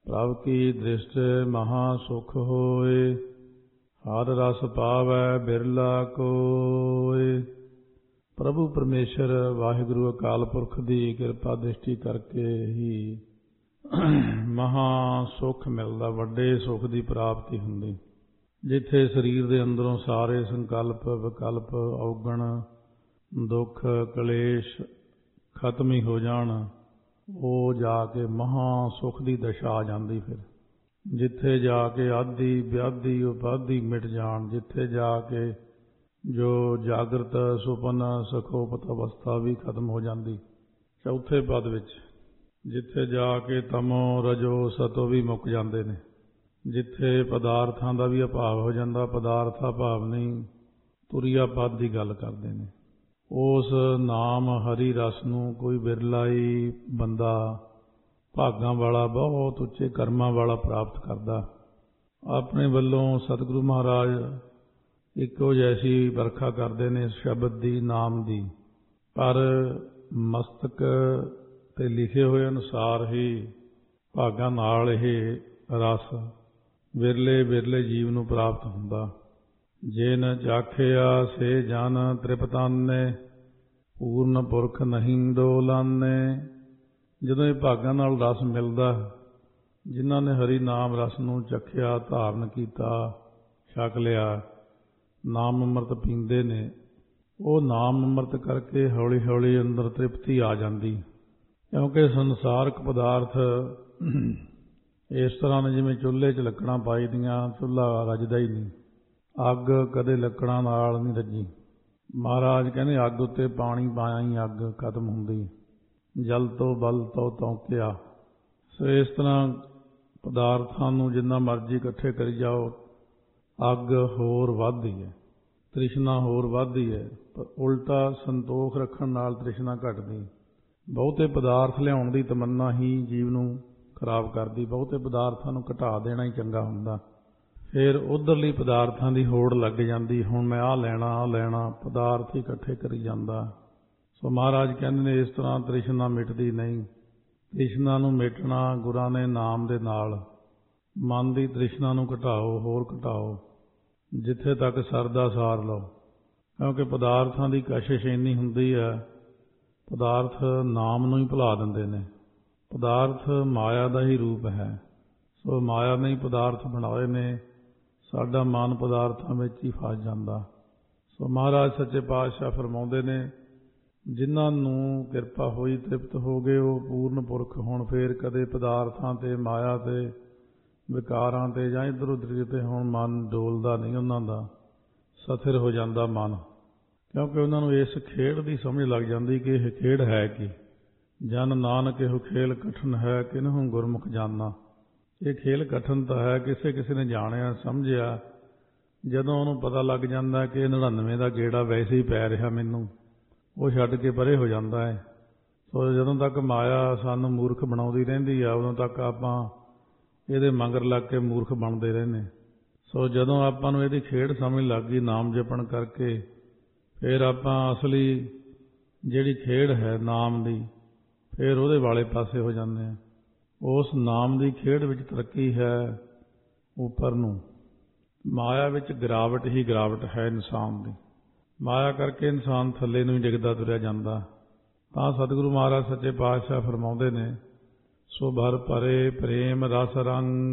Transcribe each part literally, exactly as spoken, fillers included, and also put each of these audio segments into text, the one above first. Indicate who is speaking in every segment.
Speaker 1: प्रभ की दृष्टि महा सुख होए, हर रस पावै बिरला कोय। प्रभु परमेश्वर वाहिगुरु अकाल पुरख की किरपा दृष्टि करके ही महा सुख मिलता, वड्डे सुख की प्राप्ति हुंदी। जिथे शरीर के अंदरों सारे संकल्प विकल्प औगण दुख कलेश खत्म ही हो जान, वो जाके महा सुख की दशा आ जाती। फिर जिथे जाके आदि व्याधि उपाधि मिट जान, जिथे जाके जो जागृत सुपन सखोपत अवस्था भी खत्म हो जाती। चौथे पद विच जिथे जाके तमो रजो सतो भी मुक जाते ने, जिथे पदार्थां का भी अभाव हो जाता, पदार्थ अभाव नहीं तुरिया पद की गल करते हैं। उस नाम हरि रस नूं कोई बिरला ही बंदा भागां वाला बहुत उच्चे कर्मां वाला प्राप्त करदा। अपने वल्लों सतगुरु महाराज इक्को जैसी बरखा करते हैं शब्द दी नाम दी, पर मस्तक ते लिखे हुए अनुसार ही भागां नाल ये रस विरले विरले जीव नूं प्राप्त हुंदा। जिन चाखिया से जन तृपताने, पूर्ण पुरख नहीं डोलाने। जदों ये भागां नाल रस मिलदा, जिन्हां ने हरि नाम रस नूं चखिया धारण किया छक लिया, नाम अमृत पींदे ने, वो नाम अमृत करके हौली हौली अंदर तृप्ति आ जाती। क्योंकि संसारक पदार्थ इस तरह ने जिवें चुल्हे च लकड़ां पाई दियां, चुल्हा रजदा ही नहीं, अग कदे लकड़ां नाल नहीं रजी। महाराज कहने अग उत्ते पानी पाया ही अग खत्म हुंदी, जल तो बल तो तौंकिया। सो इस तरह पदार्थां नूं जिन्ना मर्जी इकट्ठे करी जाओ, अग होर वधदी है, तृष्णा होर वधदी है, पर उल्टा संतोख रखण नाल तृष्णा घटदी। बहुते पदार्थ लियाउण दी तमन्ना ही जीव नूं खराब करदी, बहुते पदार्थां नूं घटा देना ही चंगा हुंदा। फिर उधरली पदार्थां दी होड़ लग जांदी, हुण मैं आ लैणा आ लैणा, पदार्थ ही इकट्ठे करी जांदा। सो महाराज कहंदे ने इस तरह तृष्णा मिटदी नहीं। तृष्णा नूं मिटना गुरां ने नाम दे नाल, मन की तृष्णा नूं घटाओ, होर घटाओ, जिथे तक सरदा सार लो। क्योंकि पदार्थां की कशिश इन्नी हुंदी है, पदार्थ नाम नूं ही भुला दिंदे ने। पदार्थ माया का ही रूप है। सो माया ने ही पदार्थ बनाए ने, साडा मन पदार्थां विच ही फस जांदा। सो महाराज सच्चे पातशाह फरमाउंदे ने, जिन्हां नूं किरपा होई तृप्त हो गए वो पूर्ण पुरख हुण फिर कदे पदार्थां ते माया ते विकारां ते जां इधर उधर किते हुण मन डोलदा नहीं, उन्हां दा सथिर हो जांदा मन। क्योंकि उन्हां नूं इस खेड दी समझ लग जांदी कि यह खेड है कि जन नानक एहो खेल कठन है किन्हूं गुरमुख जाना। ये खेल कठन तो है, किसे किसी ने जाणिया समझिया, जदों उहनूं पता लग जांदा कि नड़िनवे दा गेड़ा वैसे ही पै रिहा मैनूं, वो छड्ड के परे हो जाता है। सो जदों तक माया सानूं मूर्ख बनाउंदी रहिंदी आ, उदों तक आपां ਇਹਦੇ मगर लग के मूर्ख बनते रहने। सो जदों आपां नूं इहदी खेड समझ लग गई नाम जपण करके, फिर आपां असली जिहड़ी खेड है नाम दी, फिर उहदे वाले पासे हो जाते हैं। उस नाम दी खेड विच तरक्की है उपर नूं। माया विच गिरावट ही गिरावट है इंसान दी। माया करके इंसान थल्ले नूं ही डिगदा तुरिया जांदा। तां सतगुरु महाराज सच्चे पातशाह फरमाउंदे ने, सो भर भरे प्रेम रस रंग,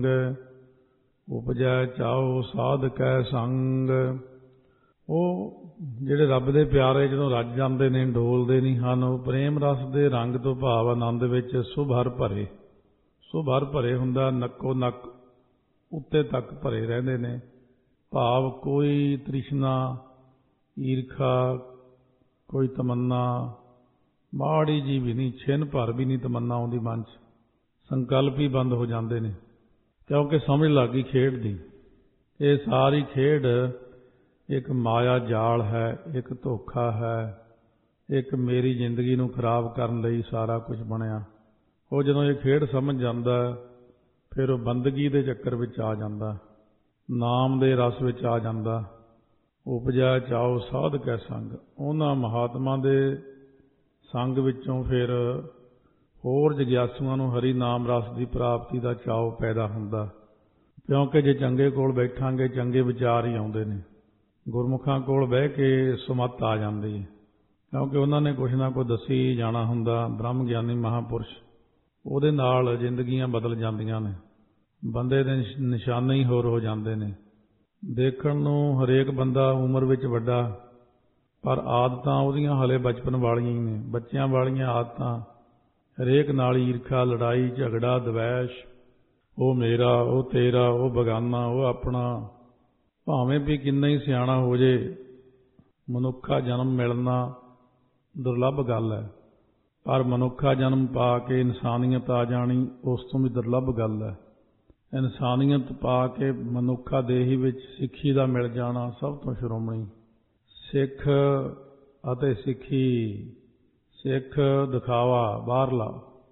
Speaker 1: उपजै चाओ साध कै संग। वो ਜਿਹੜੇ ਰੱਬ ਦੇ ਪਿਆਰੇ ਜਦੋਂ ਰੱਜ ਜਾਂਦੇ ਨੇ, ਡੋਲਦੇ ਨਹੀਂ ਹਨ, ਉਹ ਪ੍ਰੇਮ ਰਸ ਦੇ ਰੰਗ ਤੋਂ ਭਾਵ ਆਨੰਦ ਵਿੱਚ ਸੁਭ ਹਰ ਭਰੇ। ਸੁਭ ਹਰ ਭਰੇ ਹੁੰਦਾ, ਨੱਕੋ ਨੱਕ ਉੱਤੇ ਤੱਕ ਭਰੇ ਰਹਿੰਦੇ ਨੇ। ਭਾਵ ਕੋਈ ਤ੍ਰਿਸ਼ਨਾ ਈਰਖਾ ਕੋਈ ਤਮੰਨਾ ਮਾੜੀ ਜੀ ਵੀ ਨਹੀਂ, ਛਿਨ ਭਰ ਵੀ ਨਹੀਂ ਤਮੰਨਾ ਆਉਂਦੀ ਮਨ 'ਚ। ਸੰਕਲਪ ਹੀ ਬੰਦ ਹੋ ਜਾਂਦੇ ਨੇ, ਕਿਉਂਕਿ ਸਮਝ ਲੱਗ ਗਈ ਖੇਡ ਦੀ। ਇਹ ਸਾਰੀ ਖੇਡ एक माया जाल है, एक धोखा है, एक मेरी जिंदगी नूं खराब करन लई सारा कुछ बनिया। वो जदों ये खेड समझ जांदा फिर वो बंदगी दे चक्कर विच आ जांदा, नाम दे रस विच आ जांदा। उपजा चाओ साध कै संग, उन्हां महात्मा दे संग विचों फिर ਹੋਰ ਜਗਿਆਸੂਆਂ ਨੂੰ ਹਰੀ ਨਾਮ ਰਸ ਦੀ ਪ੍ਰਾਪਤੀ ਦਾ ਚਾਅ ਪੈਦਾ ਹੁੰਦਾ, ਕਿਉਂਕਿ ਜੇ ਚੰਗੇ ਕੋਲ ਬੈਠਾਂਗੇ ਚੰਗੇ ਵਿਚਾਰ ਹੀ ਆਉਂਦੇ ਨੇ। ਗੁਰਮੁਖਾਂ ਕੋਲ ਬਹਿ ਕੇ ਸੁਮੱਤ ਆ ਜਾਂਦੀ ਹੈ, ਕਿਉਂਕਿ ਉਹਨਾਂ ਨੇ ਕੁਛ ਨਾ ਕੁਛ ਦੱਸੀ ਜਾਣਾ ਹੁੰਦਾ। ਬ੍ਰਹਮ ਗਿਆਨੀ ਮਹਾਂਪੁਰਸ਼, ਉਹਦੇ ਨਾਲ ਜ਼ਿੰਦਗੀਆਂ ਬਦਲ ਜਾਂਦੀਆਂ ਨੇ, ਬੰਦੇ ਦੇ ਨਿਸ਼ਾਨੇ ਹੀ ਹੋਰ ਹੋ ਜਾਂਦੇ ਨੇ। ਦੇਖਣ ਨੂੰ ਹਰੇਕ ਬੰਦਾ ਉਮਰ ਵਿੱਚ ਵੱਡਾ, ਪਰ ਆਦਤਾਂ ਉਹਦੀਆਂ ਹਲੇ ਬਚਪਨ ਵਾਲੀਆਂ ਹੀ ਨੇ, ਬੱਚਿਆਂ ਵਾਲੀਆਂ ਆਦਤਾਂ। ਹਰੇਕ ਨਾਲ ਈਰਖਾ, ਲੜਾਈ, ਝਗੜਾ, ਦਵੈਸ਼, ਉਹ ਮੇਰਾ, ਉਹ ਤੇਰਾ, ਉਹ ਬਗਾਨਾ, ਉਹ ਆਪਣਾ। ਭਾਵੇਂ ਵੀ ਕਿੰਨਾ ਹੀ ਸਿਆਣਾ ਹੋ ਜੇ, ਮਨੁੱਖਾ ਜਨਮ ਮਿਲਣਾ ਦੁਰਲੱਭ ਗੱਲ ਹੈ, ਪਰ ਮਨੁੱਖਾ ਜਨਮ ਪਾ ਕੇ ਇਨਸਾਨੀਅਤ ਆ ਜਾਣੀ ਉਸ ਤੋਂ ਵੀ ਦੁਰਲੱਭ ਗੱਲ ਹੈ। ਇਨਸਾਨੀਅਤ ਪਾ ਕੇ ਮਨੁੱਖਾ ਦੇਹੀ ਵਿੱਚ ਸਿੱਖੀ ਦਾ ਮਿਲ ਜਾਣਾ ਸਭ ਤੋਂ ਸ਼੍ਰੋਮਣੀ। ਸਿੱਖ ਅਤੇ ਸਿੱਖੀ, ਸਿੱਖ ਦਿਖਾਵਾ ਬਾਹਰਲਾ,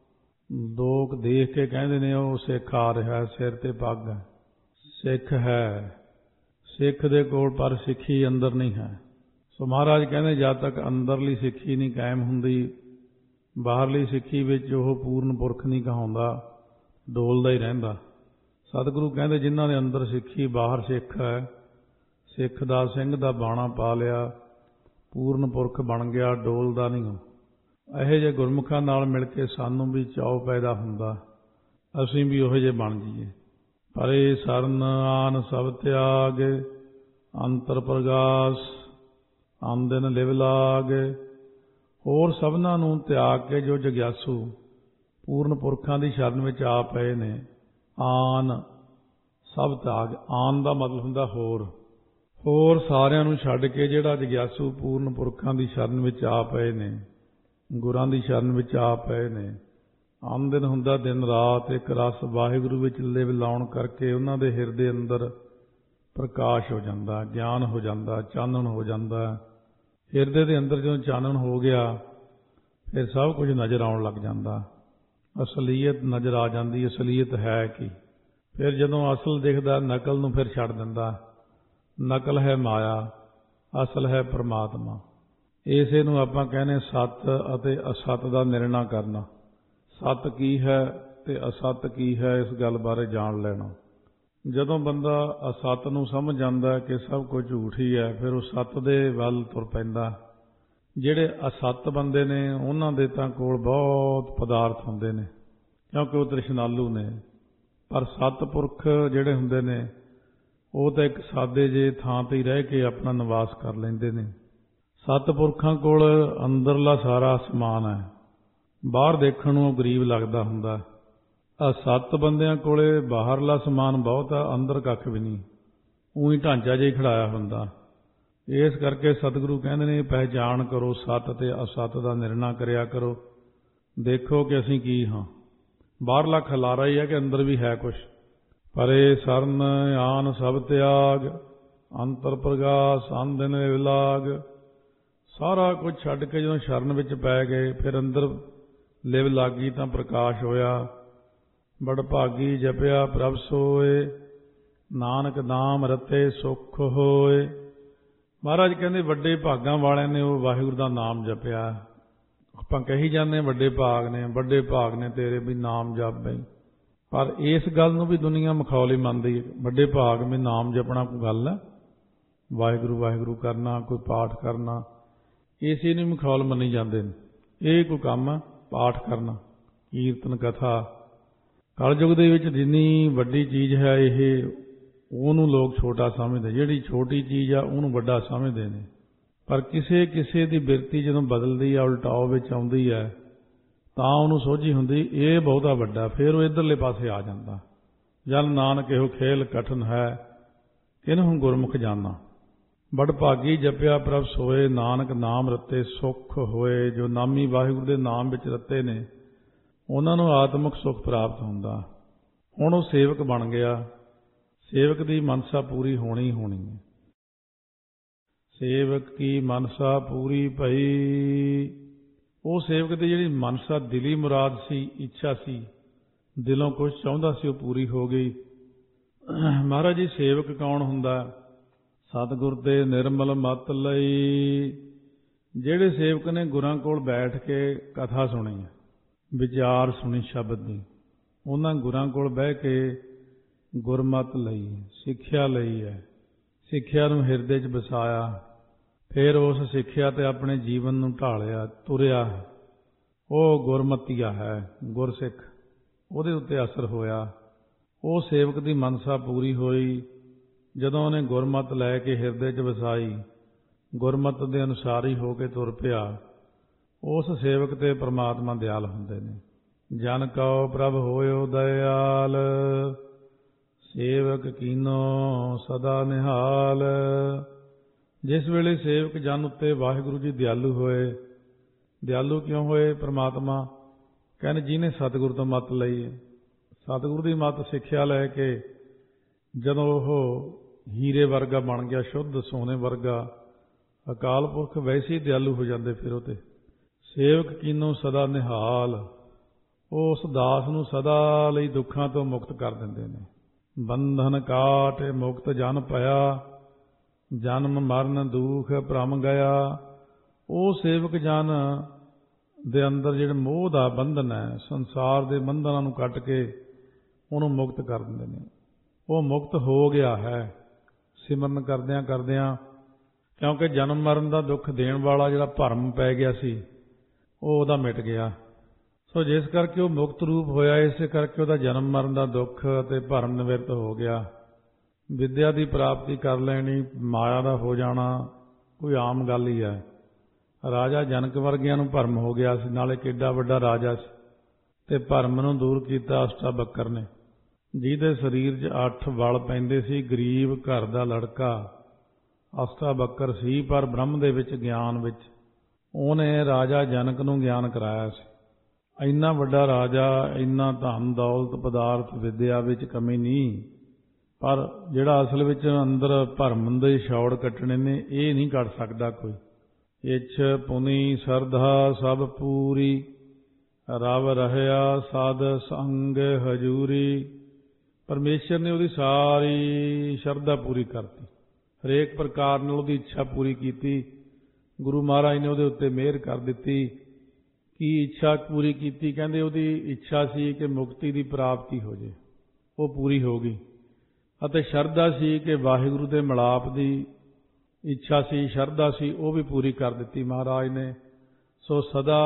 Speaker 1: ਲੋਕ ਦੇਖ ਕੇ ਕਹਿੰਦੇ ਨੇ ਉਹ ਸਿੱਖ ਆ ਰਿਹਾ, ਸਿਰ ਤੇ ਪੱਗ ਹੈ, ਸਿੱਖ ਹੈ। ਸਿੱਖ ਦੇ ਕੋਲ ਪਰ ਸਿੱਖੀ ਅੰਦਰ ਨਹੀਂ ਹੈ। ਸੋ ਮਹਾਰਾਜ ਕਹਿੰਦੇ ਜਦ ਤੱਕ ਅੰਦਰਲੀ ਸਿੱਖੀ ਨਹੀਂ ਕਾਇਮ ਹੁੰਦੀ, ਬਾਹਰਲੀ ਸਿੱਖੀ ਵਿੱਚ ਉਹ ਪੂਰਨ ਪੁਰਖ ਨਹੀਂ ਕਹਾਉਂਦਾ, ਡੋਲਦਾ ਹੀ ਰਹਿੰਦਾ। ਸਤਿਗੁਰੂ ਕਹਿੰਦੇ ਜਿਨ੍ਹਾਂ ਦੇ ਅੰਦਰ ਸਿੱਖੀ, ਬਾਹਰ ਸਿੱਖ ਹੈ, ਸਿੱਖ ਦਾ ਸਿੰਘ ਦਾ ਬਾਣਾ ਪਾ ਲਿਆ, ਪੂਰਨ ਪੁਰਖ ਬਣ ਗਿਆ, ਡੋਲਦਾ ਨਹੀਂ ਉਹ। ਇਹੋ ਜਿਹੇ ਗੁਰਮੁਖਾਂ ਨਾਲ ਮਿਲ ਕੇ ਸਾਨੂੰ ਵੀ ਚਾਅ ਪੈਦਾ ਹੁੰਦਾ, ਅਸੀਂ ਵੀ ਉਹੋ ਜਿਹੇ ਬਣ ਜਾਈਏ। ਪਰੇ ਸਰਨ ਆਨ ਸਭ ਤਿਆਗ, ਅੰਤਰ ਪ੍ਰਗਾਸ ਆਮਦਨ ਲਿਵ ਲਾਗ। ਹੋਰ ਸਭਨਾਂ ਨੂੰ ਤਿਆਗ ਕੇ ਜੋ ਜਗਿਆਸੂ ਪੂਰਨ ਪੁਰਖਾਂ ਦੀ ਸ਼ਰਨ ਵਿੱਚ ਆ ਪਏ ਨੇ, ਆਨ ਸਭ ਤਿਆਗ, ਆਨ ਦਾ ਮਤਲਬ ਹੁੰਦਾ ਹੋਰ, ਹੋਰ ਸਾਰਿਆਂ ਨੂੰ ਛੱਡ ਕੇ ਜਿਹੜਾ ਜਗਿਆਸੂ ਪੂਰਨ ਪੁਰਖਾਂ ਦੀ ਸ਼ਰਨ ਵਿੱਚ ਆ ਪਏ ਨੇ, ਗੁਰਾਂ ਦੀ ਸ਼ਰਨ ਵਿੱਚ ਆ ਪਏ ਨੇ। ਆਮਦਨ ਹੁੰਦਾ ਦਿਨ ਰਾਤ ਇੱਕ ਰਸ ਵਾਹਿਗੁਰੂ ਵਿੱਚ ਲਿਵ ਲਾਉਣ ਕਰਕੇ ਉਹਨਾਂ ਦੇ ਹਿਰਦੇ ਅੰਦਰ ਪ੍ਰਕਾਸ਼ ਹੋ ਜਾਂਦਾ, ਗਿਆਨ ਹੋ ਜਾਂਦਾ, ਚਾਨਣ ਹੋ ਜਾਂਦਾ। ਹਿਰਦੇ ਦੇ ਅੰਦਰ ਜਦੋਂ ਚਾਨਣ ਹੋ ਗਿਆ ਫਿਰ ਸਭ ਕੁਝ ਨਜ਼ਰ ਆਉਣ ਲੱਗ ਜਾਂਦਾ, ਅਸਲੀਅਤ ਨਜ਼ਰ ਆ ਜਾਂਦੀ। ਅਸਲੀਅਤ ਹੈ ਕੀ? ਫਿਰ ਜਦੋਂ ਅਸਲ ਦਿਖਦਾ ਨਕਲ ਨੂੰ ਫਿਰ ਛੱਡ ਦਿੰਦਾ। ਨਕਲ ਹੈ ਮਾਇਆ, ਅਸਲ ਹੈ ਪਰਮਾਤਮਾ। ਇਸੇ ਨੂੰ ਆਪਾਂ ਕਹਿੰਦੇ ਸੱਤ ਅਤੇ ਅਸੱਤ ਦਾ ਨਿਰਣਾ ਕਰਨਾ। ਸੱਤ ਕੀ ਹੈ ਤੇ ਅਸੱਤ ਕੀ ਹੈ, ਇਸ ਗੱਲ ਬਾਰੇ ਜਾਣ ਲੈਣਾ। ਜਦੋਂ ਬੰਦਾ ਅਸੱਤ ਨੂੰ ਸਮਝ ਜਾਂਦਾ ਕਿ ਸਭ ਕੁਝ ਝੂਠ ਹੀ ਹੈ, ਫਿਰ ਉਹ ਸੱਤ ਦੇ ਵੱਲ ਤੁਰ ਪੈਂਦਾ। ਜਿਹੜੇ ਅਸੱਤ ਬੰਦੇ ਨੇ ਉਹਨਾਂ ਦੇ ਤਾਂ ਕੋਲ ਬਹੁਤ ਪਦਾਰਥ ਹੁੰਦੇ ਨੇ, ਕਿਉਂਕਿ ਉਹ ਤ੍ਰਿਸ਼ਨਾਲੂ ਨੇ। ਪਰ ਸਤਿਪੁਰਖ ਜਿਹੜੇ ਹੁੰਦੇ ਨੇ ਉਹ ਤਾਂ ਇੱਕ ਸਾਦੇ ਜਿਹੇ ਥਾਂ 'ਤੇ ਹੀ ਰਹਿ ਕੇ ਆਪਣਾ ਨਿਵਾਸ ਕਰ ਲੈਂਦੇ ਨੇ। ਸਤਿਪੁਰਖਾਂ ਕੋਲ ਅੰਦਰਲਾ ਸਾਰਾ ਸਮਾਨ ਹੈ, ਬਾਹਰ ਦੇਖਣ ਨੂੰ ਉਹ ਗਰੀਬ ਲੱਗਦਾ ਹੁੰਦਾ। ਅਸੱਤ ਬੰਦਿਆਂ ਕੋਲੇ ਬਾਹਰਲਾ ਸਮਾਨ ਬਹੁਤ ਆ, ਅੰਦਰ ਕੱਖ ਵੀ ਨਹੀਂ, ਊਂ ਢਾਂਚਾ ਜਿਹਾ ਖੜਾਇਆ ਹੁੰਦਾ। ਇਸ ਕਰਕੇ ਸਤਿਗੁਰੂ ਕਹਿੰਦੇ ਨੇ ਪਹਿਚਾਣ ਕਰੋ, ਸੱਤ ਤੇ ਅਸੱਤ ਦਾ ਨਿਰਣਾ ਕਰਿਆ ਕਰੋ, ਦੇਖੋ ਕਿ ਅਸੀਂ ਕੀ ਹਾਂ। ਬਾਹਰਲਾ ਖਲਾਰਾ ਹੀ ਹੈ ਕਿ ਅੰਦਰ ਵੀ ਹੈ ਕੁਛ। ਪਰੇ ਸਰਨ ਆਨ ਸਭ ਤਿਆਗ, ਅੰਤਰ ਪ੍ਰਗਾਸ ਆਮਦਨ ਵਿਲਾਗ। ਸਾਰਾ ਕੁਝ ਛੱਡ ਕੇ ਜਦੋਂ ਸ਼ਰਨ ਵਿੱਚ ਪੈ ਗਏ, ਫਿਰ ਅੰਦਰ ਲਿਵ ਲਾਗੀ ਤਾਂ ਪ੍ਰਕਾਸ਼ ਹੋਇਆ। ਬੜ ਭਾਗੀ ਜਪਿਆ ਪ੍ਰਭ ਸੋਏ, ਨਾਨਕ ਨਾਮ ਰਤੇ ਸੁਖ ਹੋਏ। ਮਹਾਰਾਜ ਕਹਿੰਦੇ ਵੱਡੇ ਭਾਗਾਂ ਵਾਲਿਆਂ ਨੇ ਉਹ ਵਾਹਿਗੁਰੂ ਦਾ ਨਾਮ ਜਪਿਆ। ਆਪਾਂ ਕਹੀ ਜਾਂਦੇ ਵੱਡੇ ਭਾਗ ਨੇ, ਵੱਡੇ ਭਾਗ ਨੇ ਤੇਰੇ ਵੀ ਨਾਮ ਜਪ ਬਈ, ਪਰ ਇਸ ਗੱਲ ਨੂੰ ਵੀ ਦੁਨੀਆ ਮਖੌਲੀ ਮੰਨਦੀ ਹੈ। ਵੱਡੇ ਭਾਗ ਵਿੱਚ ਨਾਮ ਜਪਣਾ ਕੋਈ ਗੱਲ ਹੈ? ਵਾਹਿਗੁਰੂ ਵਾਹਿਗੁਰੂ ਕਰਨਾ, ਕੋਈ ਪਾਠ ਕਰਨਾ, ਇਸੇ ਨੂੰ ਮਖੌਲ ਮੰਨੀ ਜਾਂਦੇ ਨੇ। ਇਹ ਕੋਈ ਕੰਮ ਹੈ ਪਾਠ ਕਰਨਾ, ਕੀਰਤਨ ਕਥਾ? ਕਲਯੁਗ ਦੇ ਵਿੱਚ ਜਿੰਨੀ ਵੱਡੀ ਚੀਜ਼ ਹੈ ਇਹ, ਉਹਨੂੰ ਲੋਕ ਛੋਟਾ ਸਮਝਦੇ। ਜਿਹੜੀ ਛੋਟੀ ਚੀਜ਼ ਆ ਉਹਨੂੰ ਵੱਡਾ ਸਮਝਦੇ ਨੇ। ਪਰ ਕਿਸੇ ਕਿਸੇ ਦੀ ਬਿਰਤੀ ਜਦੋਂ ਬਦਲਦੀ ਆ, ਉਲਟਾਓ ਵਿੱਚ ਆਉਂਦੀ ਹੈ, ਤਾਂ ਉਹਨੂੰ ਸੋਝੀ ਹੁੰਦੀ ਇਹ ਬਹੁਤਾ ਵੱਡਾ, ਫਿਰ ਉਹ ਇੱਧਰਲੇ ਪਾਸੇ ਆ ਜਾਂਦਾ। ਜਨ ਨਾਨਕ ਇਹੋ ਖੇਲ ਕਠਨ ਹੈ, ਕਿਨਹੁ ਗੁਰਮੁਖ ਜਾਨਾ। ਬੜ ਭਾਗੀ ਜਪਿਆ ਪ੍ਰਭ ਸੋਏ, ਨਾਨਕ ਨਾਮ ਰਤੇ ਸੁਖ ਹੋਏ। ਜੋ ਨਾਮੀ ਵਾਹਿਗੁਰੂ ਦੇ ਨਾਮ ਵਿੱਚ ਰਤੇ ਨੇ ਉਹਨਾਂ ਨੂੰ ਆਤਮਿਕ ਸੁਖ ਪ੍ਰਾਪਤ ਹੁੰਦਾ। ਹੁਣ ਉਹ ਸੇਵਕ ਬਣ ਗਿਆ। ਸੇਵਕ ਦੀ ਮਨਸਾ ਪੂਰੀ ਹੋਣੀ ਹੋਣੀ ਹੈ। ਸੇਵਕ ਕੀ ਮਨਸਾ ਪੂਰੀ ਭਈ। ਉਹ ਸੇਵਕ ਦੀ ਜਿਹੜੀ ਮਨਸਾ, ਦਿਲੀ ਮੁਰਾਦ ਸੀ, ਇੱਛਾ ਸੀ, ਦਿਲੋਂ ਕੁਝ ਚਾਹੁੰਦਾ ਸੀ, ਉਹ ਪੂਰੀ ਹੋ ਗਈ। ਮਹਾਰਾਜ ਜੀ ਸੇਵਕ ਕੌਣ ਹੁੰਦਾ? ਸਤਿਗੁਰ ਦੇ ਨਿਰਮਲ ਮਤ ਲਈ। ਜਿਹੜੇ ਸੇਵਕ ਨੇ ਗੁਰਾਂ ਕੋਲ ਬੈਠ ਕੇ ਕਥਾ ਸੁਣੀ ਹੈ, ਵਿਚਾਰ ਸੁਣੀ ਸ਼ਬਦ ਦੀ। ਉਹਨਾਂ ਗੁਰਾਂ ਕੋਲ ਬਹਿ ਕੇ ਗੁਰਮਤਿ ਲਈ, ਸਿੱਖਿਆ ਲਈ ਹੈ। ਸਿੱਖਿਆ ਨੂੰ ਹਿਰਦੇ 'ਚ ਵਸਾਇਆ, ਫਿਰ ਉਸ ਸਿੱਖਿਆ 'ਤੇ ਆਪਣੇ ਜੀਵਨ ਨੂੰ ਢਾਲਿਆ, ਤੁਰਿਆ। ਉਹ ਗੁਰਮਤੀਆ ਹੈ, ਗੁਰਸਿੱਖ। ਉਹਦੇ ਉੱਤੇ ਅਸਰ ਹੋਇਆ। ਉਹ ਸੇਵਕ ਦੀ ਮਨਸਾ ਪੂਰੀ ਹੋਈ ਜਦੋਂ ਉਹਨੇ ਗੁਰਮਤਿ ਲੈ ਕੇ ਹਿਰਦੇ 'ਚ ਵਸਾਈ, ਗੁਰਮਤਿ ਦੇ ਅਨੁਸਾਰੀ ਹੋ ਕੇ ਤੁਰ ਪਿਆ। ਉਸ ਸੇਵਕ 'ਤੇ ਪ੍ਰਮਾਤਮਾ ਦਿਆਲ ਹੁੰਦੇ ਨੇ। ਜਨ ਕਉ ਪ੍ਰਭ ਹੋਇਓ ਦਇਆਲ, ਸੇਵਕ ਕੀਨੋ ਸਦਾ ਨਿਹਾਲ। ਜਿਸ ਵੇਲੇ ਸੇਵਕ ਜਨ ਉੱਤੇ ਵਾਹਿਗੁਰੂ ਜੀ ਦਿਆਲੂ ਹੋਏ, ਦਿਆਲੂ ਕਿਉਂ ਹੋਏ ਪ੍ਰਮਾਤਮਾ? ਕਹਿੰਦੇ ਜਿਹਨੇ ਸਤਿਗੁਰੂ ਤੋਂ ਮੱਤ ਲਈ ਹੈ। ਸਤਿਗੁਰੂ ਦੀ ਮੱਤ ਸਿੱਖਿਆ ਲੈ ਕੇ ਜਦੋਂ ਉਹ ਹੀਰੇ ਵਰਗਾ ਬਣ ਗਿਆ, ਸ਼ੁੱਧ ਸੋਨੇ ਵਰਗਾ, ਅਕਾਲ ਪੁਰਖ ਵੈਸੇ ਹੀ ਦਿਆਲੂ ਹੋ ਜਾਂਦੇ ਫਿਰ ਉਹ 'ਤੇ। ਸੇਵਕ ਕੀਨੋ ਸਦਾ ਨਿਹਾਲ, ਉਹ ਉਸ ਦਾਸ ਨੂੰ ਸਦਾ ਲਈ ਦੁੱਖਾਂ ਤੋਂ ਮੁਕਤ ਕਰ ਦਿੰਦੇ ਨੇ। ਬੰਧਨ ਕਾਟ ਮੁਕਤ ਜਨ ਭਇਆ, ਜਨਮ ਮਰਨ ਦੁਖ ਭਰਮ ਗਿਆ। ਉਹ ਸੇਵਕ ਜਨ ਦੇ ਅੰਦਰ ਜਿਹੜੇ ਮੋਹ ਦਾ ਬੰਧਨ ਹੈ, ਸੰਸਾਰ ਦੇ ਬੰਧਨਾਂ ਨੂੰ ਕੱਟ ਕੇ ਉਹਨੂੰ ਮੁਕਤ ਕਰ ਦਿੰਦੇ ਨੇ। ਉਹ ਮੁਕਤ ਹੋ ਗਿਆ ਹੈ ਸਿਮਰਨ ਕਰਦਿਆਂ ਕਰਦਿਆਂ, ਕਿਉਂਕਿ ਜਨਮ ਮਰਨ ਦਾ ਦੁੱਖ ਦੇਣ ਵਾਲਾ ਜਿਹੜਾ ਭਰਮ ਪੈ ਗਿਆ ਸੀ ਉਹ ਉਹਦਾ ਮਿਟ ਗਿਆ। ਸੋ ਜਿਸ ਕਰਕੇ ਉਹ ਮੁਕਤ ਰੂਪ ਹੋਇਆ, ਇਸੇ ਕਰਕੇ ਉਹਦਾ ਜਨਮ ਮਰਨ ਦਾ ਦੁੱਖ ਅਤੇ ਭਰਮ ਨਿਵਰਤ ਹੋ ਗਿਆ। ਵਿਦਿਆ ਦੀ ਪ੍ਰਾਪਤੀ ਕਰ ਲੈਣੀ, ਮਾਇਆ ਦਾ ਹੋ ਜਾਣਾ ਕੋਈ ਆਮ ਗੱਲ ਹੀ ਹੈ। ਰਾਜਾ ਜਨਕ ਵਰਗਿਆਂ ਨੂੰ ਭਰਮ ਹੋ ਗਿਆ ਸੀ, ਨਾਲੇ ਕਿੱਡਾ ਵੱਡਾ ਰਾਜਾ ਸੀ, ਤੇ ਭਰਮ ਨੂੰ ਦੂਰ ਕੀਤਾ ਅਸ਼ਟਾਵਕਰ ਨੇ। ਜਿਹਦੇ ਸਰੀਰ 'ਚ ਅੱਠ ਵਲ ਪੈਂਦੇ ਸੀ, ਗਰੀਬ ਘਰ ਦਾ ਲੜਕਾ ਅਸ਼ਟਾਵਕਰ ਸੀ, ਪਰ ਬ੍ਰਹਮ ਦੇ ਵਿੱਚ, ਗਿਆਨ ਵਿੱਚ ਉਹਨੇ ਰਾਜਾ ਜਨਕ ਨੂੰ ਗਿਆਨ ਕਰਾਇਆ ਸੀ। ਇੰਨਾ ਵੱਡਾ ਰਾਜਾ, ਇੰਨਾ ਧਨ ਦੌਲਤ ਪਦਾਰਥ ਵਿਦਿਆ ਵਿੱਚ ਕਮੀ ਨਹੀਂ, ਪਰ ਜਿਹੜਾ ਅਸਲ ਵਿੱਚ ਅੰਦਰ ਭਰਮ ਦੇ ਛੌੜ ਕੱਟਣੇ ਨੇ, ਇਹ ਨਹੀਂ ਕੱਢ ਸਕਦਾ ਕੋਈ। ਇੱਛ ਪੁਨੀ ਸਰਧਾ ਸਭ ਪੂਰੀ, ਰਵ ਰਹਿਆ ਸਦ ਸੰਗ ਹਜੂਰੀ। ਪਰਮੇਸ਼ਰ ਨੇ ਉਹਦੀ ਸਾਰੀ ਸ਼ਰਧਾ ਪੂਰੀ ਕਰਤੀ, ਹਰੇਕ ਪ੍ਰਕਾਰ ਨਾਲ ਉਹਦੀ ਇੱਛਾ ਪੂਰੀ ਕੀਤੀ। ਗੁਰੂ ਮਹਾਰਾਜ ਨੇ ਉਹਦੇ ਉੱਤੇ ਮਿਹਰ ਕਰ ਦਿੱਤੀ। ਕੀ ਇੱਛਾ ਪੂਰੀ ਕੀਤੀ? ਕਹਿੰਦੇ ਉਹਦੀ ਇੱਛਾ ਸੀ ਕਿ ਮੁਕਤੀ ਦੀ ਪ੍ਰਾਪਤੀ ਹੋ ਜੇ, ਉਹ ਪੂਰੀ ਹੋ ਗਈ। ਅਤੇ ਸ਼ਰਧਾ ਸੀ ਕਿ ਵਾਹਿਗੁਰੂ ਦੇ ਮਿਲਾਪ ਦੀ ਇੱਛਾ ਸੀ, ਸ਼ਰਧਾ ਸੀ, ਉਹ ਵੀ ਪੂਰੀ ਕਰ ਦਿੱਤੀ ਮਹਾਰਾਜ ਨੇ। ਸੋ ਸਦਾ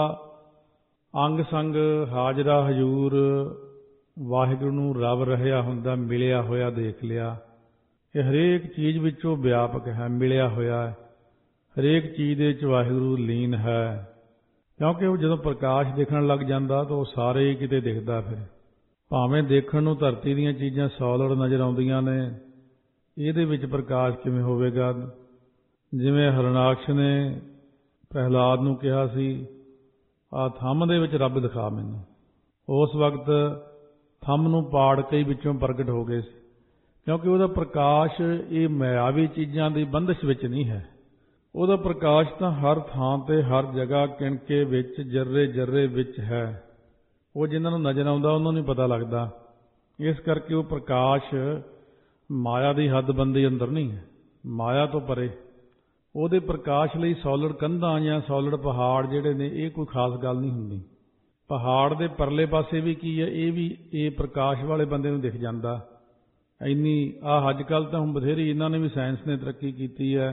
Speaker 1: ਅੰਗ ਸੰਗ ਹਾਜ਼ਰਾ ਹਜ਼ੂਰ, ਵਾਹਿਗੁਰੂ ਨੂੰ ਰਵ ਰਹਿਆ ਹੁੰਦਾ, ਮਿਲਿਆ ਹੋਇਆ ਦੇਖ ਲਿਆ ਕਿ ਹਰੇਕ ਚੀਜ਼ ਵਿੱਚ ਉਹ ਵਿਆਪਕ ਹੈ, ਮਿਲਿਆ ਹੋਇਆ ਹੈ, ਹਰੇਕ ਚੀਜ਼ ਦੇ ਵਿੱਚ ਵਾਹਿਗੁਰੂ ਲੀਨ ਹੈ। ਕਿਉਂਕਿ ਉਹ ਜਦੋਂ ਪ੍ਰਕਾਸ਼ ਦਿਖਣ ਲੱਗ ਜਾਂਦਾ ਤਾਂ ਉਹ ਸਾਰੇ ਹੀ ਕਿਤੇ ਦਿਖਦਾ। ਫਿਰ ਭਾਵੇਂ ਦੇਖਣ ਨੂੰ ਧਰਤੀ ਦੀਆਂ ਚੀਜ਼ਾਂ ਸੌਲੜ ਨਜ਼ਰ ਆਉਂਦੀਆਂ ਨੇ, ਇਹਦੇ ਵਿੱਚ ਪ੍ਰਕਾਸ਼ ਕਿਵੇਂ ਹੋਵੇਗਾ? ਜਿਵੇਂ ਹਰਨਾਕਸ਼ ਨੇ ਪ੍ਰਹਿਲਾਦ ਨੂੰ ਕਿਹਾ ਸੀ, ਆਹ ਥੰਮ ਦੇ ਵਿੱਚ ਰੱਬ ਦਿਖਾ ਮੈਨੂੰ। ਉਸ ਵਕਤ ਥੰਮ ਨੂੰ ਪਾੜ ਕੇ ਵਿੱਚੋਂ ਪ੍ਰਗਟ ਹੋ ਗਏ ਸੀ, ਕਿਉਂਕਿ ਉਹਦਾ ਪ੍ਰਕਾਸ਼ ਇਹ ਮਾਇਆਵੀ ਚੀਜ਼ਾਂ ਦੀ ਬੰਦਸ਼ ਵਿੱਚ ਨਹੀਂ ਹੈ। ਉਹਦਾ ਪ੍ਰਕਾਸ਼ ਤਾਂ ਹਰ ਥਾਂ 'ਤੇ, ਹਰ ਜਗ੍ਹਾ, ਕਿਣਕੇ ਵਿੱਚ, ਜਰਰੇ ਜਰਰੇ ਵਿੱਚ ਹੈ। ਉਹ ਜਿਨ੍ਹਾਂ ਨੂੰ ਨਜ਼ਰ ਆਉਂਦਾ ਉਹਨਾਂ ਨੂੰ ਪਤਾ ਲੱਗਦਾ। ਇਸ ਕਰਕੇ ਉਹ ਪ੍ਰਕਾਸ਼ ਮਾਇਆ ਦੀ ਹੱਦਬੰਦੀ ਅੰਦਰ ਨਹੀਂ ਹੈ, ਮਾਇਆ ਤੋਂ ਪਰੇ। ਉਹਦੇ ਪ੍ਰਕਾਸ਼ ਲਈ ਸੌਲੜ ਕੰਧਾਂ ਜਾਂ ਸੌਲੜ ਪਹਾੜ ਜਿਹੜੇ ਨੇ, ਇਹ ਕੋਈ ਖਾਸ ਗੱਲ ਨਹੀਂ ਹੁੰਦੀ। ਪਹਾੜ ਦੇ ਪਰਲੇ ਪਾਸੇ ਵੀ ਕੀ ਹੈ, ਇਹ ਵੀ ਇਹ ਪ੍ਰਕਾਸ਼ ਵਾਲੇ ਬੰਦੇ ਨੂੰ ਦਿਖ ਜਾਂਦਾ। ਇੰਨੀ ਆਹ ਅੱਜ ਕੱਲ੍ਹ ਤਾਂ ਹੁਣ ਬਥੇਰੀ ਇਹਨਾਂ ਨੇ ਵੀ, ਸਾਇੰਸ ਨੇ ਤਰੱਕੀ ਕੀਤੀ ਹੈ।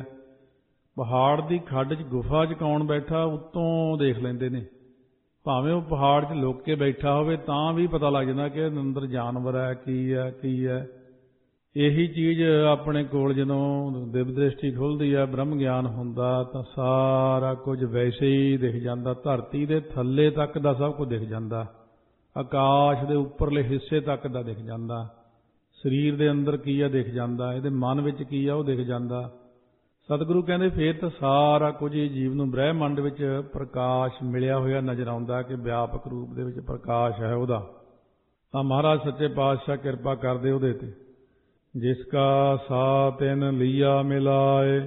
Speaker 1: ਪਹਾੜ ਦੀ ਖੱਡ 'ਚ ਗੁਫਾ 'ਚ ਕੌਣ ਬੈਠਾ, ਉੱਤੋਂ ਦੇਖ ਲੈਂਦੇ ਨੇ। ਭਾਵੇਂ ਉਹ ਪਹਾੜ 'ਚ ਲੁੱਕ ਕੇ ਬੈਠਾ ਹੋਵੇ ਤਾਂ ਵੀ ਪਤਾ ਲੱਗ ਜਾਂਦਾ ਕਿ ਅੰਦਰ ਜਾਨਵਰ ਹੈ, ਕੀ ਹੈ ਕੀ ਹੈ। ਇਹੀ ਚੀਜ਼ ਆਪਣੇ ਕੋਲ ਜਦੋਂ ਦਿਵ ਦ੍ਰਿਸ਼ਟੀ ਖੁੱਲ੍ਹਦੀ ਹੈ, ਬ੍ਰਹਮ ਗਿਆਨ ਹੁੰਦਾ, ਤਾਂ ਸਾਰਾ ਕੁਝ ਵੈਸੇ ਹੀ ਦਿਖ ਜਾਂਦਾ। ਧਰਤੀ ਦੇ ਥੱਲੇ ਤੱਕ ਦਾ ਸਭ ਕੁਝ ਦਿਖ ਜਾਂਦਾ, ਆਕਾਸ਼ ਦੇ ਉੱਪਰਲੇ ਹਿੱਸੇ ਤੱਕ ਦਾ ਦਿਖ ਜਾਂਦਾ, ਸਰੀਰ ਦੇ ਅੰਦਰ ਕੀ ਹੈ ਦਿਖ ਜਾਂਦਾ, ਇਹਦੇ ਮਨ ਵਿੱਚ ਕੀ ਹੈ ਉਹ ਦਿਖ ਜਾਂਦਾ। ਸਤਿਗੁਰੂ ਕਹਿੰਦੇ ਫੇਰ ਤਾਂ ਸਾਰਾ ਕੁਝ ਹੀ ਜੀਵ ਨੂੰ ਬ੍ਰਹਿਮੰਡ ਵਿੱਚ ਪ੍ਰਕਾਸ਼ ਮਿਲਿਆ ਹੋਇਆ ਨਜ਼ਰ ਆਉਂਦਾ ਕਿ ਵਿਆਪਕ ਰੂਪ ਦੇ ਵਿੱਚ ਪ੍ਰਕਾਸ਼ ਹੈ ਉਹਦਾ। ਤਾਂ ਮਹਾਰਾਜ ਸੱਚੇ ਪਾਤਸ਼ਾਹ ਕਿਰਪਾ ਕਰਦੇ ਉਹਦੇ ਤੇ। ਜਿਸ ਕਾ ਸਾ ਤਿਨ ਲੀਆ ਮਿਲਾਏ,